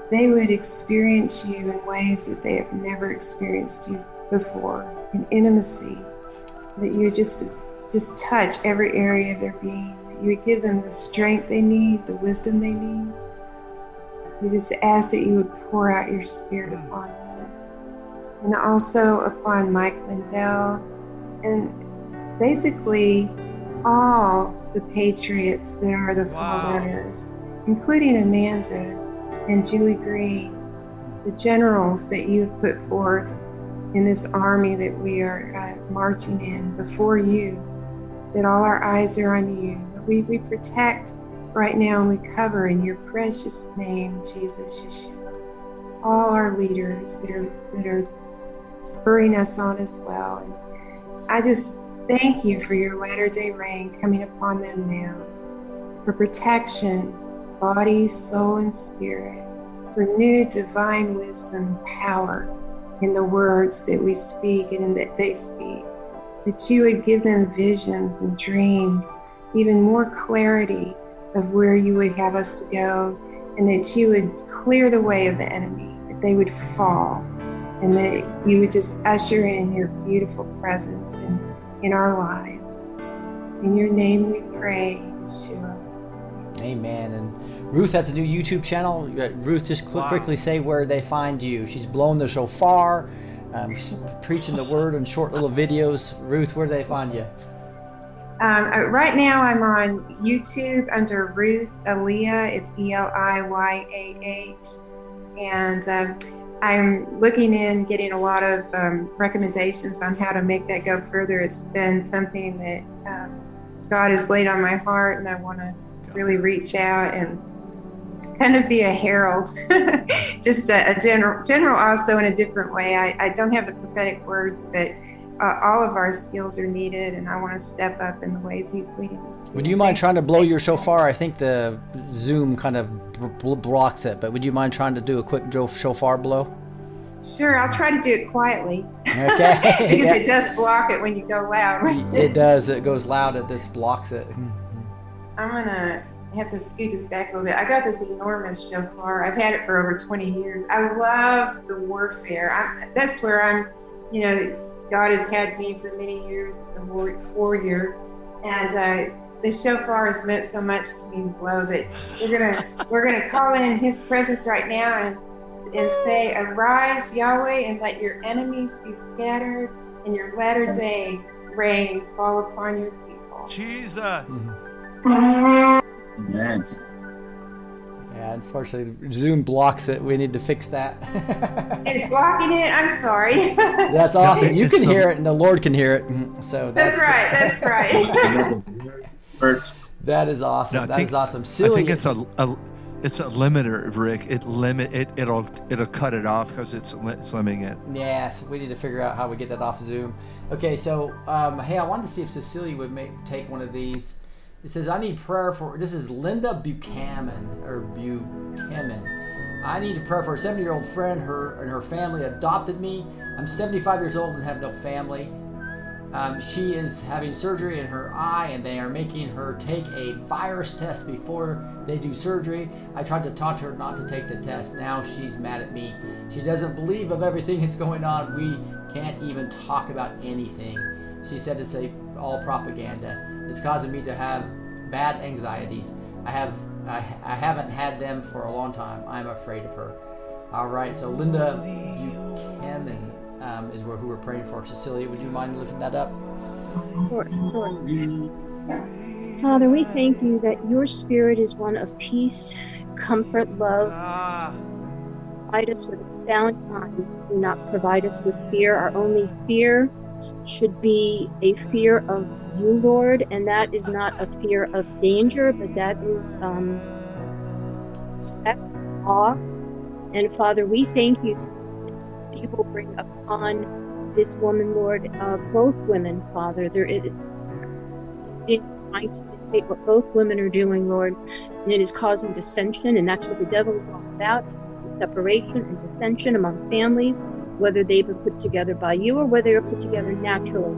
they would experience you in ways that they have never experienced you before, in intimacy, that you would just touch every area of their being, that you would give them the strength they need, the wisdom they need. We just ask that you would pour out your Spirit upon them, and also upon Mike Lindell, and basically all the patriots that are the forerunners, including Amanda and Julie Green, the generals that you have put forth in this army that we are marching in before you, that all our eyes are on you. We protect right now, and we cover in your precious name, Jesus Yeshua, all our leaders that are spurring us on as well. And I just thank you for your latter-day rain coming upon them now, for protection, body, soul, and spirit, for new divine wisdom and power in the words that we speak and that they speak, that you would give them visions and dreams, even more clarity of where you would have us to go, and that you would clear the way of the enemy, that they would fall, and that you would just usher in your beautiful presence in our lives. In your name we pray, Yeshua. Amen. And Ruth has a new YouTube channel. Ruth, just quickly say where they find you. She's blowing the shofar, she's preaching the word in short little videos. Ruth, where do they find you? Right now I'm on YouTube under Ruth Eliah. It's Eliyaah. And I'm looking in, getting a lot of recommendations on how to make that go further. It's been something that God has laid on my heart, and I want to really reach out and kind of be a herald, just a general also in a different way. I don't have the prophetic words, but all of our skills are needed, and I want to step up in the ways he's leading me to. Would you mind trying to blow your shofar? I think the Zoom kind of blocks it, but would you mind trying to do a quick shofar blow? Sure, I'll try to do it quietly. Okay. Because it does block it when you go loud. It does. It goes loud. It just blocks it. I'm going to have to scoot this back a little bit. I got this enormous shofar. I've had it for over 20 years. I love the warfare. That's where I'm, God has had me for many years as a warrior, and the shofar has meant so much to me to blow. But we're gonna call in His presence right now and say, "Arise, Yahweh, and let your enemies be scattered, and your latter day rain fall upon your people." Jesus. Amen. Yeah, unfortunately, Zoom blocks it. We need to fix that. It's blocking it. I'm sorry. That's awesome. You can hear it, and the Lord can hear it. So that's right. That's right. That is awesome. That is awesome. I think it's a limiter, Rick. It'll cut it off because it's limiting it. Yeah, so we need to figure out how we get that off Zoom. Okay, so hey, I wanted to see if Cecilia would take one of these. It says, I need prayer for, this is Linda Buchanan. I need a prayer for a 70-year-old friend. Her and her family adopted me. I'm 75 years old and have no family. She is having surgery in her eye, and they are making her take a virus test before they do surgery. I tried to talk to her not to take the test. Now she's mad at me. She doesn't believe of everything that's going on. We can't even talk about anything. She said it's all propaganda. It's causing me to have bad anxieties. I haven't had them for a long time. I'm afraid of her. All right, so Linda Buchanan is who we're praying for. Cecilia, would you mind lifting that up? Sure. Father, we thank you that your spirit is one of peace, comfort, love. Provide us with a sound mind. Do not provide us with fear. Our only fear should be a fear of you, Lord, and that is not a fear of danger, but that is respect, awe. And Father, we thank you that you will bring upon this woman, Lord, both women, Father. There is trying to dictate what both women are doing, Lord, and it is causing dissension, and that's what the devil is all about: separation and dissension among families, whether they were put together by you or whether they were put together naturally.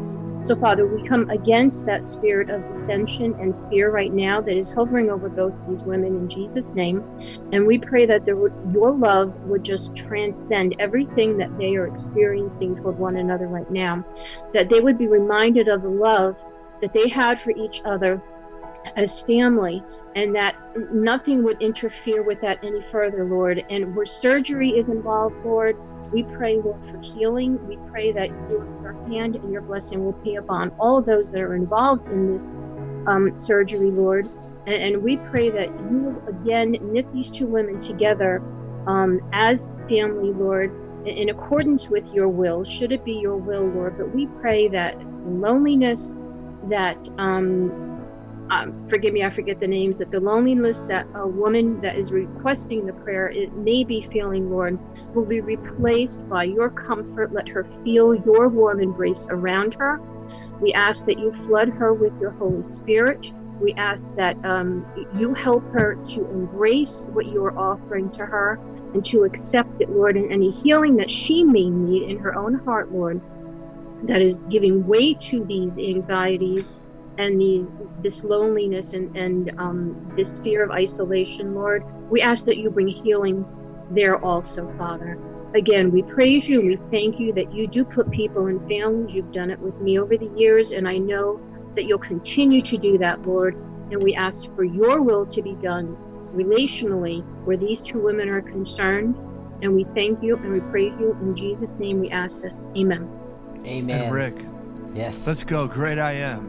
So, Father, we come against that spirit of dissension and fear right now that is hovering over both of these women in Jesus' name. And we pray that your love would just transcend everything that they are experiencing toward one another right now, that they would be reminded of the love that they had for each other as family, and that nothing would interfere with that any further, Lord. And where surgery is involved, Lord, we pray, Lord, for healing. We pray that your hand and your blessing will be upon all of those that are involved in this surgery, Lord. And we pray that you will again knit these two women together as family, Lord, in accordance with your will, should it be your will, Lord. But we pray that loneliness, that forgive me, I forget the names, that the loneliness that a woman that is requesting the prayer, it may be feeling, Lord, will be replaced by your comfort. Let her feel your warm embrace around her. We ask that you flood her with your Holy Spirit. We ask that you help her to embrace what you are offering to her and to accept it, Lord, and any healing that she may need in her own heart, Lord, that is giving way to these anxieties and this loneliness and this fear of isolation, Lord. We ask that you bring healing there also, Father. Again, we praise you. We thank you that you do put people in families. You've done it with me over the years, and I know that you'll continue to do that, Lord. And we ask for your will to be done relationally where these two women are concerned. And we thank you and we praise you. In Jesus' name we ask this. Amen. Amen. And Rick. Yes. Let's go. Great I am.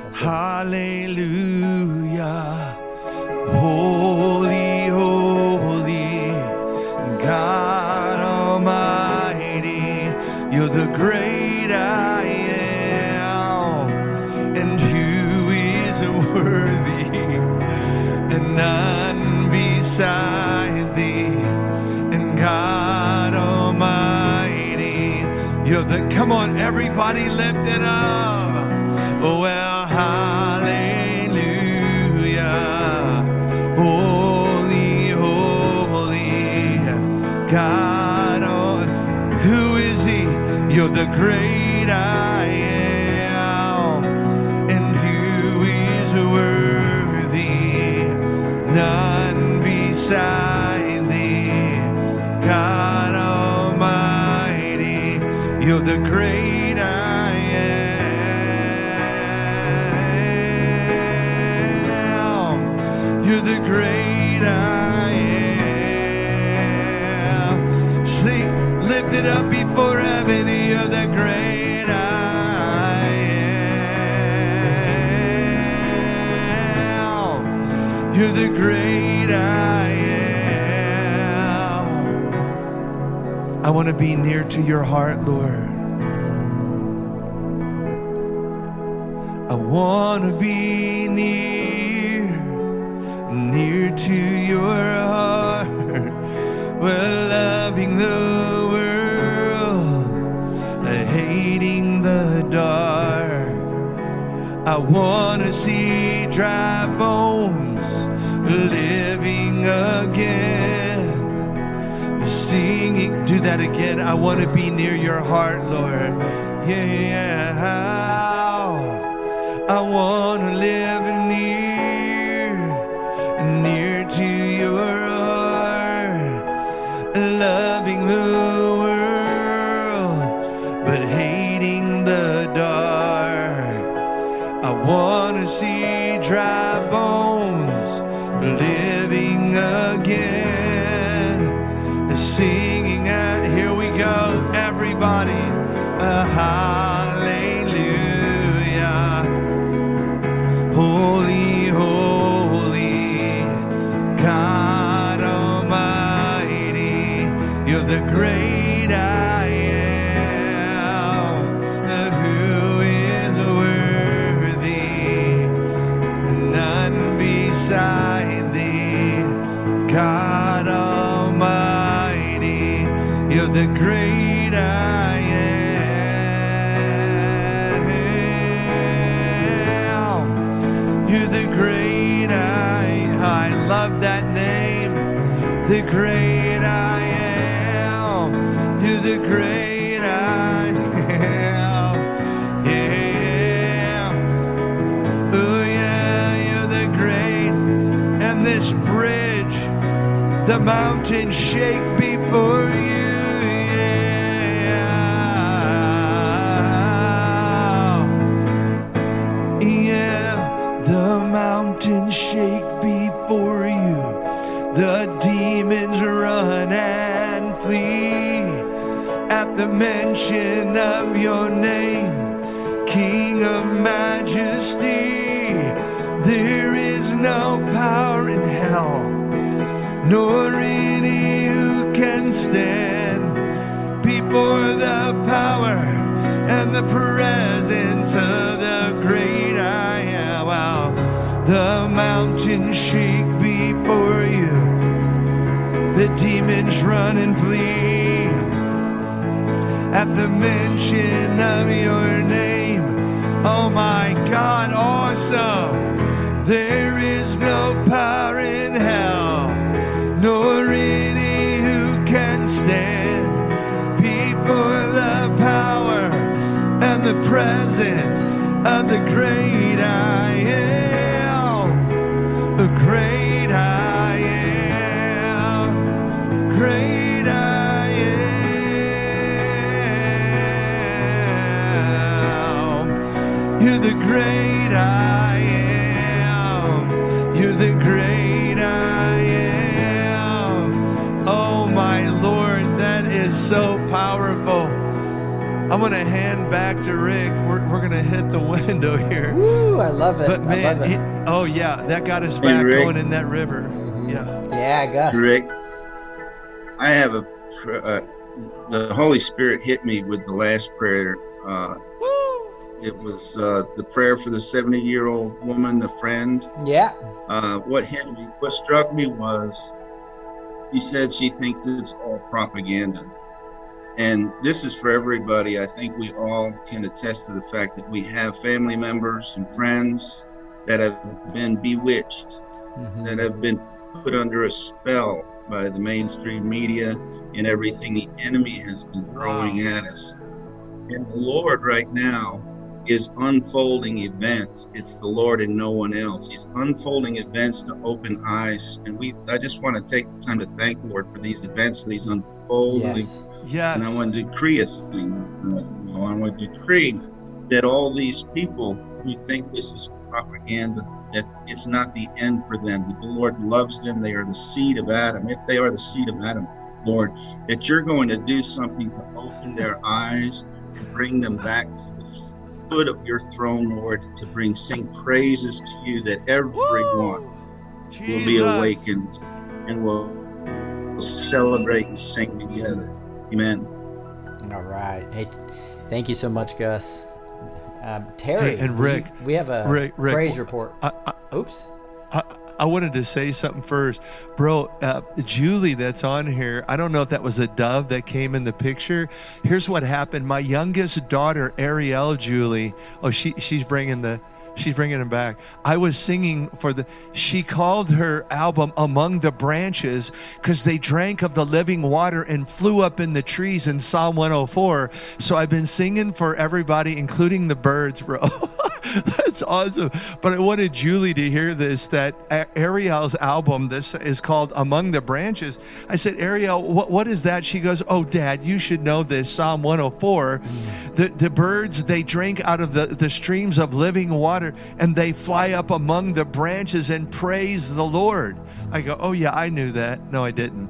Hallelujah. Holy, holy, God Almighty, you're the great I am, and who is worthy, and none beside thee, and God Almighty, you're the, come on, everybody lift it up. Well, hallelujah. Holy, holy, God, oh, who is he? You're the great I am, and who is worthy? None beside thee, God Almighty, you're the great I am. You're the great I am. Sing, lift it up before heaven. You're the great I am. You're the great I am. I want to be near to your heart, Lord. I want to be near to your heart. We're loving the world, hating the dark. I want to see dry bones living again, singing. Do that again. I want to be near your heart, Lord. Yeah. I want to live near to your heart, loving the world, but hating the dark. I want to see dry bones living again, singing out. Here we go, everybody. Hallelujah. Holy, holy, God Almighty, you're the great I am, who is worthy, mountains shake before you. Yeah, the mountains shake before you. The demons run and flee at the mention of your name, King of majesty. There is no power in hell, nor any who can stand before the power and the presence of the great I am. Wow. The mountains shake before you. The demons run and flee at the mention of your name. Oh my God, awesome. There is no power in hell, nor any who can stand before the power and the presence of the great I am. The great I am. Great I am. You're the great I am. You're the great I am. Oh my Lord, that is so powerful. I'm going to hand back to Rick. We're going to hit the window here. Woo, I love it. But man, I love it. oh yeah, that got us back Rick. going in that river. Yeah. Yeah, Gus. Rick, I have the Holy Spirit hit me with the last prayer. It was the prayer for the 70-year-old woman, the friend. Yeah. What struck me was, she said she thinks it's all propaganda. And this is for everybody. I think we all can attest to the fact that we have family members and friends that have been bewitched, that have been put under a spell by the mainstream media and everything the enemy has been throwing at us. And the Lord right now is unfolding events. It's the Lord and no one else. He's unfolding events to open eyes. And I just want to take the time to thank the Lord for these events that He's unfolding. Yes. And I want to decree a thing. I want to decree that all these people who think this is propaganda, that it's not the end for them, that the Lord loves them. They are the seed of Adam. If they are the seed of Adam, Lord, that you're going to do something to open their eyes and bring them back to the foot of your throne, Lord, to sing praises to you, that everyone will be awakened and will celebrate and sing together. Amen. All right. Hey, thank you so much, Gus. Terry. Hey, and Rick. We have a Rick, praise report. Oops. I wanted to say something first. Bro, Julie that's on here, I don't know if that was a dove that came in the picture. Here's what happened. My youngest daughter, Ariel Julie, she's bringing him back. I was singing she called her album Among the Branches because they drank of the living water and flew up in the trees in Psalm 104. So I've been singing for everybody, including the birds, bro. That's awesome. But I wanted Julie to hear this, that Ariel's album, this is called Among the Branches. I said, Ariel, what is that? She goes, oh, Dad, you should know this, Psalm 104. The birds, they drink out of the streams of living water, and they fly up among the branches and praise the Lord. I go, oh, yeah, I knew that. No, I didn't.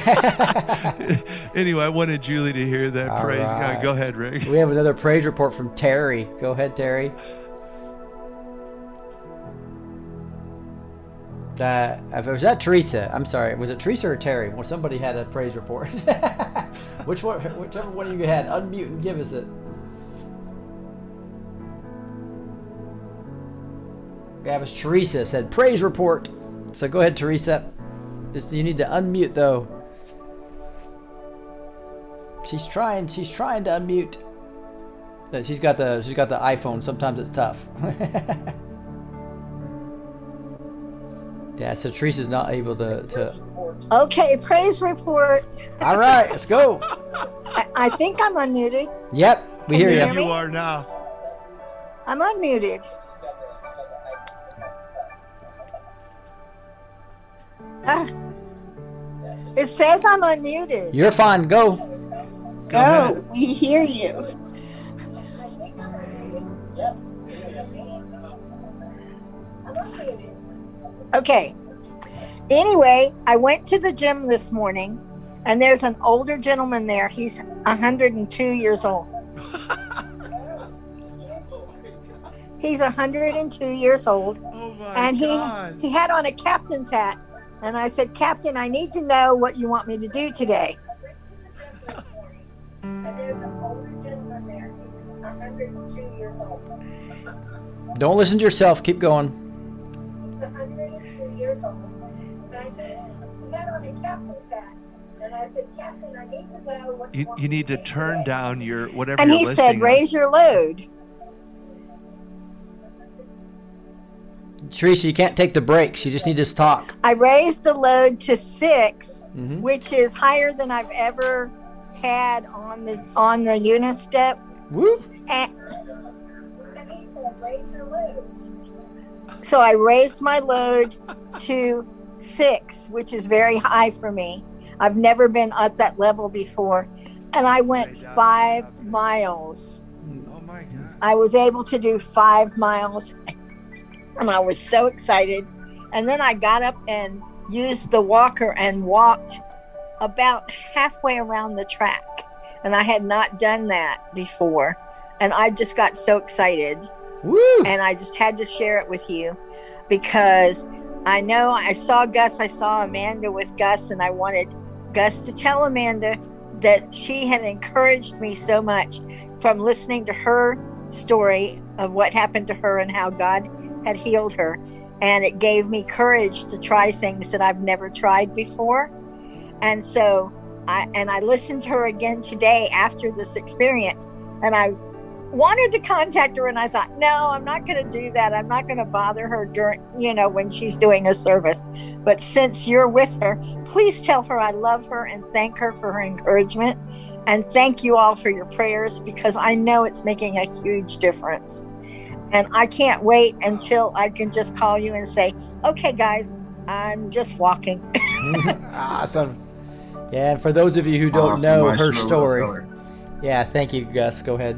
Anyway, I wanted Julie to hear that. All praise right. God. Go ahead, Rick. We have another praise report from Terry. Go ahead, Terry. Was that Teresa? I'm sorry. Was it Teresa or Terry? Well, somebody had a praise report. Whichever one of you had, unmute and give us it. Yeah, it was Teresa said praise report. So go ahead, Teresa. You need to unmute though. She's trying to unmute. She's got the iPhone. Sometimes it's tough. Yeah, so Teresa's not able to. Okay, praise report. All right, let's go. I think I'm unmuted. Yep, we hear you. You are now. I'm unmuted. It says I'm unmuted. You're fine. Go. Go. We hear you. Okay. Anyway, I went to the gym this morning, and there's an older gentleman there. He's 102 years old. He's 102 years old, and he had on a captain's hat. And I said, Captain, I need to know what you want me to do today. And there's an older gentleman there. He's 102 years old. Don't listen to yourself. Keep going. He's 102 years old. And I said, he had on a captain's hat. And I said, Captain, I need to know what You need to turn down your whatever and you're he listening said, raise your load. Teresa, you can't take the breaks. You just need to talk. I raised the load to 6, Mhm. which is higher than I've ever had on the Unistep. Woo. And he said, raise your load. So I raised my load to 6, which is very high for me. I've never been at that level before. And I went 5 miles. Oh my God. I was able to do 5 miles. And I was so excited. And then I got up and used the walker and walked about halfway around the track. And I had not done that before. And I just got so excited. Woo! And I just had to share it with you because I know I saw Gus. I saw Amanda with Gus, and I wanted Gus to tell Amanda that she had encouraged me so much from listening to her story of what happened to her and how God had healed her. And it gave me courage to try things that I've never tried before. And so I listened to her again today after this experience, and I wanted to contact her, and I thought, no, I'm not going to do that. I'm not going to bother her during, when she's doing a service. But since you're with her, please tell her I love her and thank her for her encouragement. And thank you all for your prayers, because I know it's making a huge difference. And I can't wait until I can just call you and say, okay, guys, I'm just walking. Awesome. Yeah, and for those of you who don't Awesome. know I her sure will story. tell her. Yeah, thank you, Gus. Go ahead.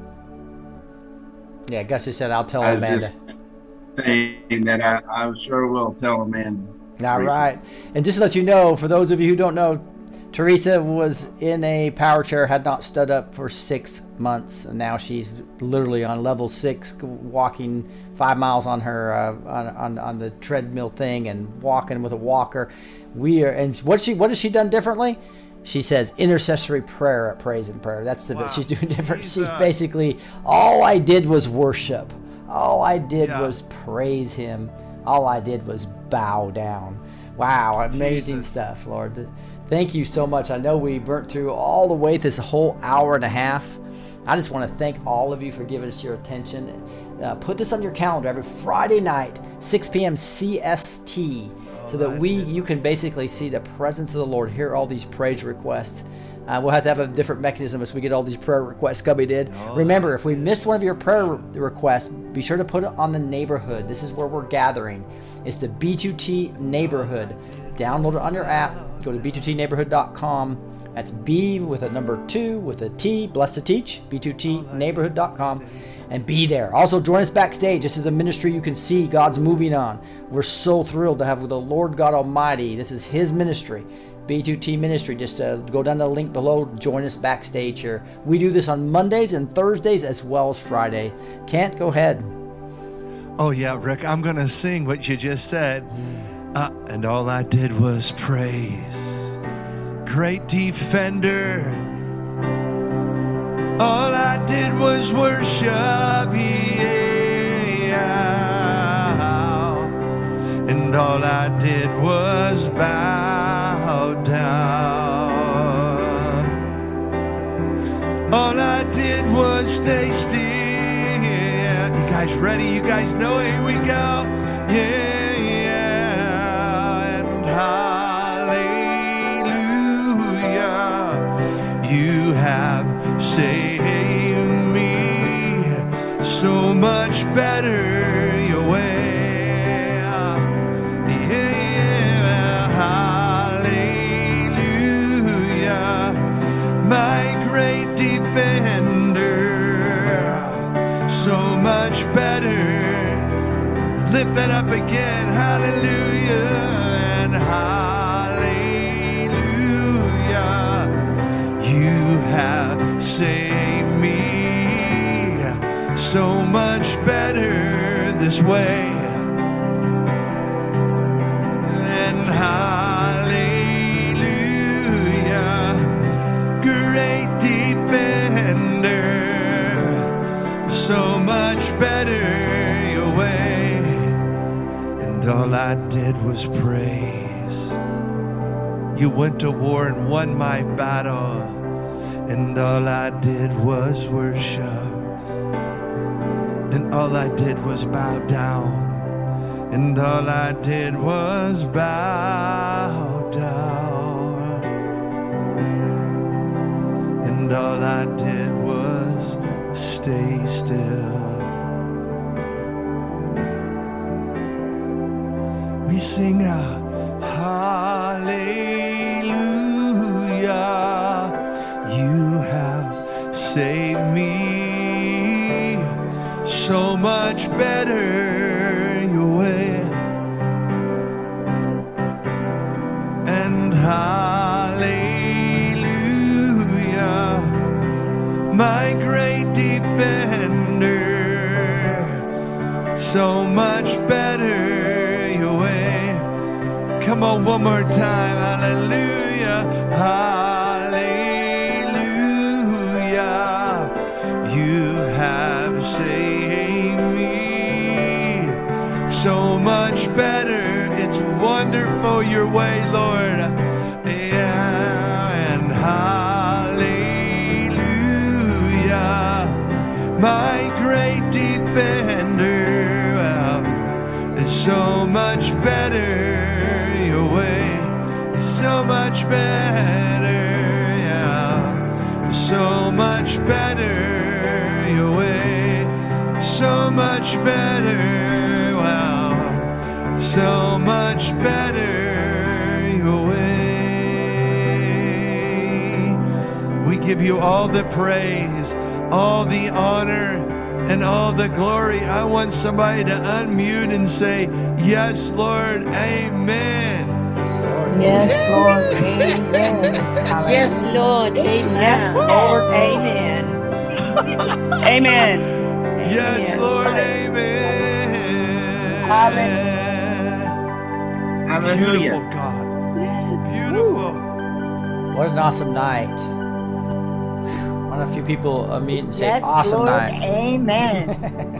Yeah, Gus just said, I'll tell I was Amanda. just saying that I sure will tell Amanda. All right. And just to let you know, for those of you who don't know, Teresa was in a power chair, had not stood up for 6 months, and now she's literally on level 6, walking 5 miles on her on the treadmill thing and walking with a walker. And what has she done differently? She says intercessory prayer at Praise and Prayer. That's the bit she's doing different. She's basically, all I did was worship. All I did was praise him. All I did was bow down. Wow, amazing stuff, Lord. Thank you so much. I know we burnt through all the way this whole hour and a half. I just want to thank all of you for giving us your attention. Put this on your calendar every Friday night, 6 p.m. CST, so that you can basically see the presence of the Lord, hear all these praise requests. We'll have to have a different mechanism as we get all these prayer requests Gubby did. Remember, if we missed one of your prayer requests, be sure to put it on the neighborhood. This is where we're gathering. It's the B2T Neighborhood. Download it on your app. Go to b2tneighborhood.com. That's B with a number 2 with a T, blessed to teach, b2tneighborhood.com, and be there. Also, join us backstage. This is a ministry you can see God's moving on. We're so thrilled to have the Lord God Almighty. This is his ministry, B2T Ministry. Just go down the link below, join us backstage here. We do this on Mondays and Thursdays as well as Friday. Kent, go ahead. Oh, yeah, Rick, I'm going to sing what you just said. And all I did was praise. Great defender. All I did was worship. Yeah. And all I did was bow down. All I did was stay still. You guys ready? You guys know? Here we go. Yeah. And hallelujah, you have saved me so much better your way. Yeah, hallelujah, much better. Lift that up again. Hallelujah and hallelujah. You have saved me so much better this way. And hallelujah, great defender, so much better your way. And all I did was praise. You went to war and won my battle, and all I did was worship. And all I did was bow down, and all I did was bow down, and all I did was stay still. We sing out, hallelujah, you have saved me so much better your way. And hallelujah, my great defender, so much better your way. Come on, one more time. Hallelujah, hallelujah, you have saved me so much better. It's wonderful your way, Lord. Yeah, and hallelujah, my great defender, well, it's so much better your way, so much better, yeah, so much better your way, so much better, wow, so much better your way. We give you all the praise, all the honor, and all the glory. I want somebody to unmute and say, yes, Lord, amen. Yes, Lord, amen. Yes, Lord, amen. Yes, Lord, amen. Amen. Yes, Lord, amen. Hallelujah. Beautiful God. Beautiful. What an awesome night. Why don't a few people unmute and say Yes, awesome Lord, night? amen.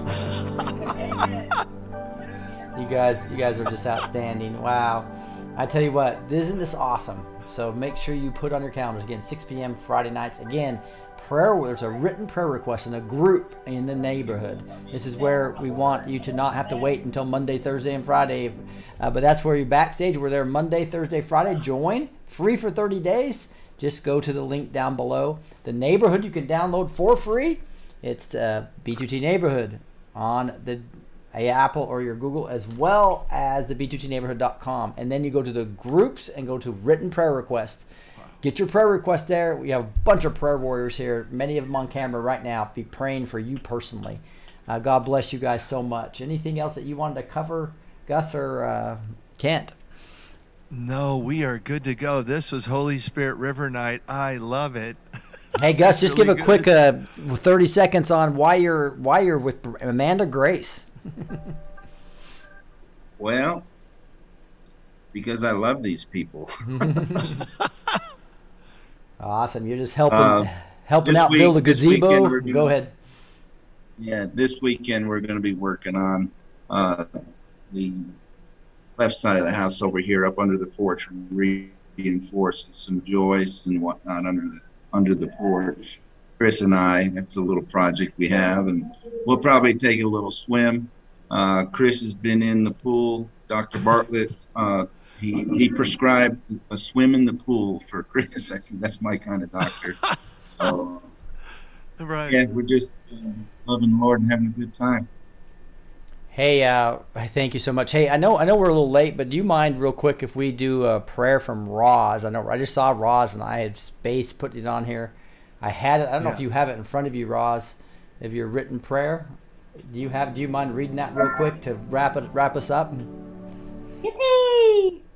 You guys are just outstanding. Wow. I tell you what, isn't this awesome? So make sure you put on your calendars again, 6 p.m. Friday nights. Again, there's a written prayer request in a group in the neighborhood. This is where we want you to not have to wait until Monday, Thursday, and Friday. But that's where you're backstage. We're there Monday, Thursday, Friday. Join. Free for 30 days. Just go to the link down below. The neighborhood you can download for free. It's B2T Neighborhood on the Apple or your Google, as well as the b2tneighborhood.com. And then you go to the groups and go to written prayer request. Get your prayer request there. We have a bunch of prayer warriors here, many of them on camera right now, be praying for you personally. God bless you guys so much. Anything else that you wanted to cover, Gus or Kent? No, we are good to go. This was Holy Spirit River Night. I love it. Hey, Gus, just really give a quick 30 seconds on why you're with Amanda Grace. Well, because I love these people. Awesome. You're just helping out build a gazebo. Go ahead. Yeah, this weekend we're going to be working on the left side of the house over here, up under the porch, reinforcing some joists and whatnot under the porch. Chris and I, that's a little project we have, and we'll probably take a little swim. Chris has been in the pool. Dr. Bartlett, he prescribed a swim in the pool for Chris. That's my kind of doctor. So, right. Yeah, we're just loving the Lord and having a good time. Hey, thank you so much. Hey, I know we're a little late, but do you mind real quick if we do a prayer from Roz? I know I just saw Roz and I had space putting it on here. I had it. I don't know if you have it in front of you, Roz, of your written prayer. Do you mind reading that real quick to wrap us up? Yippee!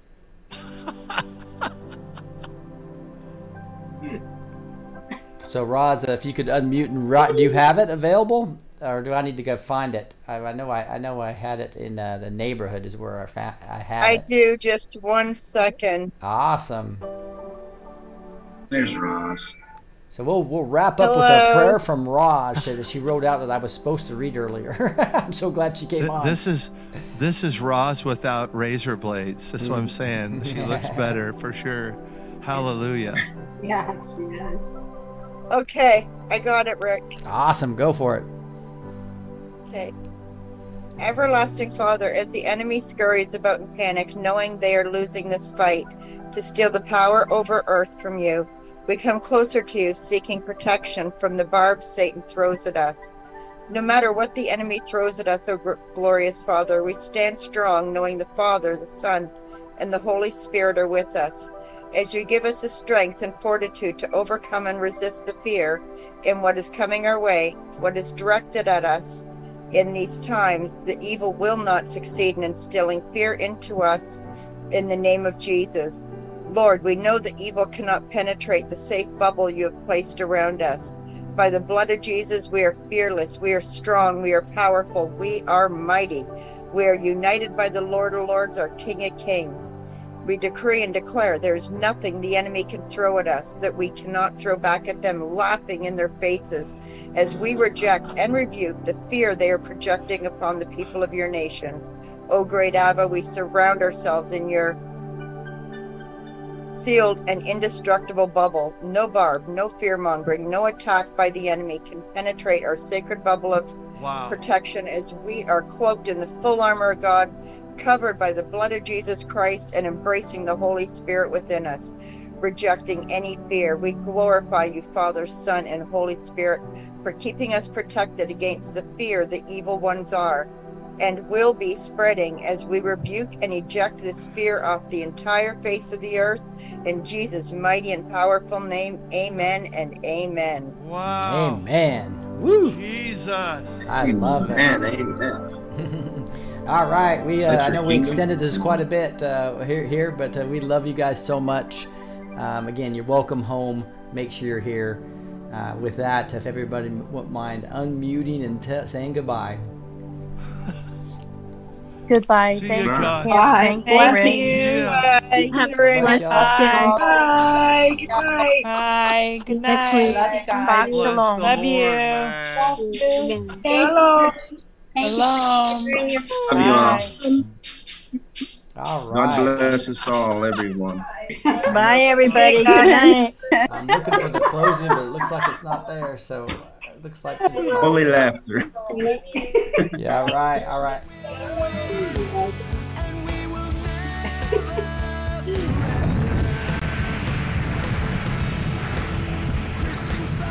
So Roz, if you could unmute and write, do you have it available, or do I need to go find it? I know I had it in the neighborhood is where I had I it. do. Just 1 second. Awesome. There's Roz. So we'll wrap up with a prayer from Roz that she wrote out that I was supposed to read earlier. I'm so glad she came on. This is Roz without razor blades. That's what I'm saying. She looks better for sure. Hallelujah. Yeah, she does. Okay, I got it, Rick. Awesome. Go for it. Okay. Everlasting Father, as the enemy scurries about in panic, knowing they are losing this fight to steal the power over earth from you, we come closer to you, seeking protection from the barbs Satan throws at us. No matter what the enemy throws at us, O glorious Father, we stand strong, knowing the Father, the Son, and the Holy Spirit are with us. As you give us the strength and fortitude to overcome and resist the fear in what is coming our way, what is directed at us in these times, the evil will not succeed in instilling fear into us in the name of Jesus. Lord, we know that evil cannot penetrate the safe bubble you have placed around us. By the blood of Jesus, we are fearless, we are strong, we are powerful, we are mighty. We are united by the Lord of Lords, our King of Kings. We decree and declare there is nothing the enemy can throw at us that we cannot throw back at them, laughing in their faces, as we reject and rebuke the fear they are projecting upon the people of your nations. O great Abba, we surround ourselves in your sealed and indestructible bubble. No barb, no fear-mongering, no attack by the enemy can penetrate our sacred bubble of protection, as we are cloaked in the full armor of God, covered by the blood of Jesus Christ and embracing the Holy Spirit within us, rejecting any fear. We glorify you, Father, Son, and Holy Spirit, for keeping us protected against the fear the evil ones are and will be spreading, as we rebuke and eject this fear off the entire face of the earth. In Jesus' mighty and powerful name, amen and amen. Wow. Amen. Woo. Jesus. I love it. Amen. All right, I know we kingdom. extended this quite a bit here, but we love you guys so much. Again, you're welcome home. Make sure you're here. With that, if everybody wouldn't mind unmuting and saying goodbye. Goodbye. See Thank you you. guys. Bye. Bless Rick. you. Yeah. Thank you very much. Bye. Bye. Good night. Bye. Good Next week. night. Bye. Bless Shalom. the Love Lord, you. man. Hello. Shalom. Love you all. Bye. All God right. bless us all, everyone. Bye, everybody. Good night. I'm looking for the closing, but it looks like it's not there. So it looks like Holy laughter. Yeah. All right. All right. And we will never surrender. Christian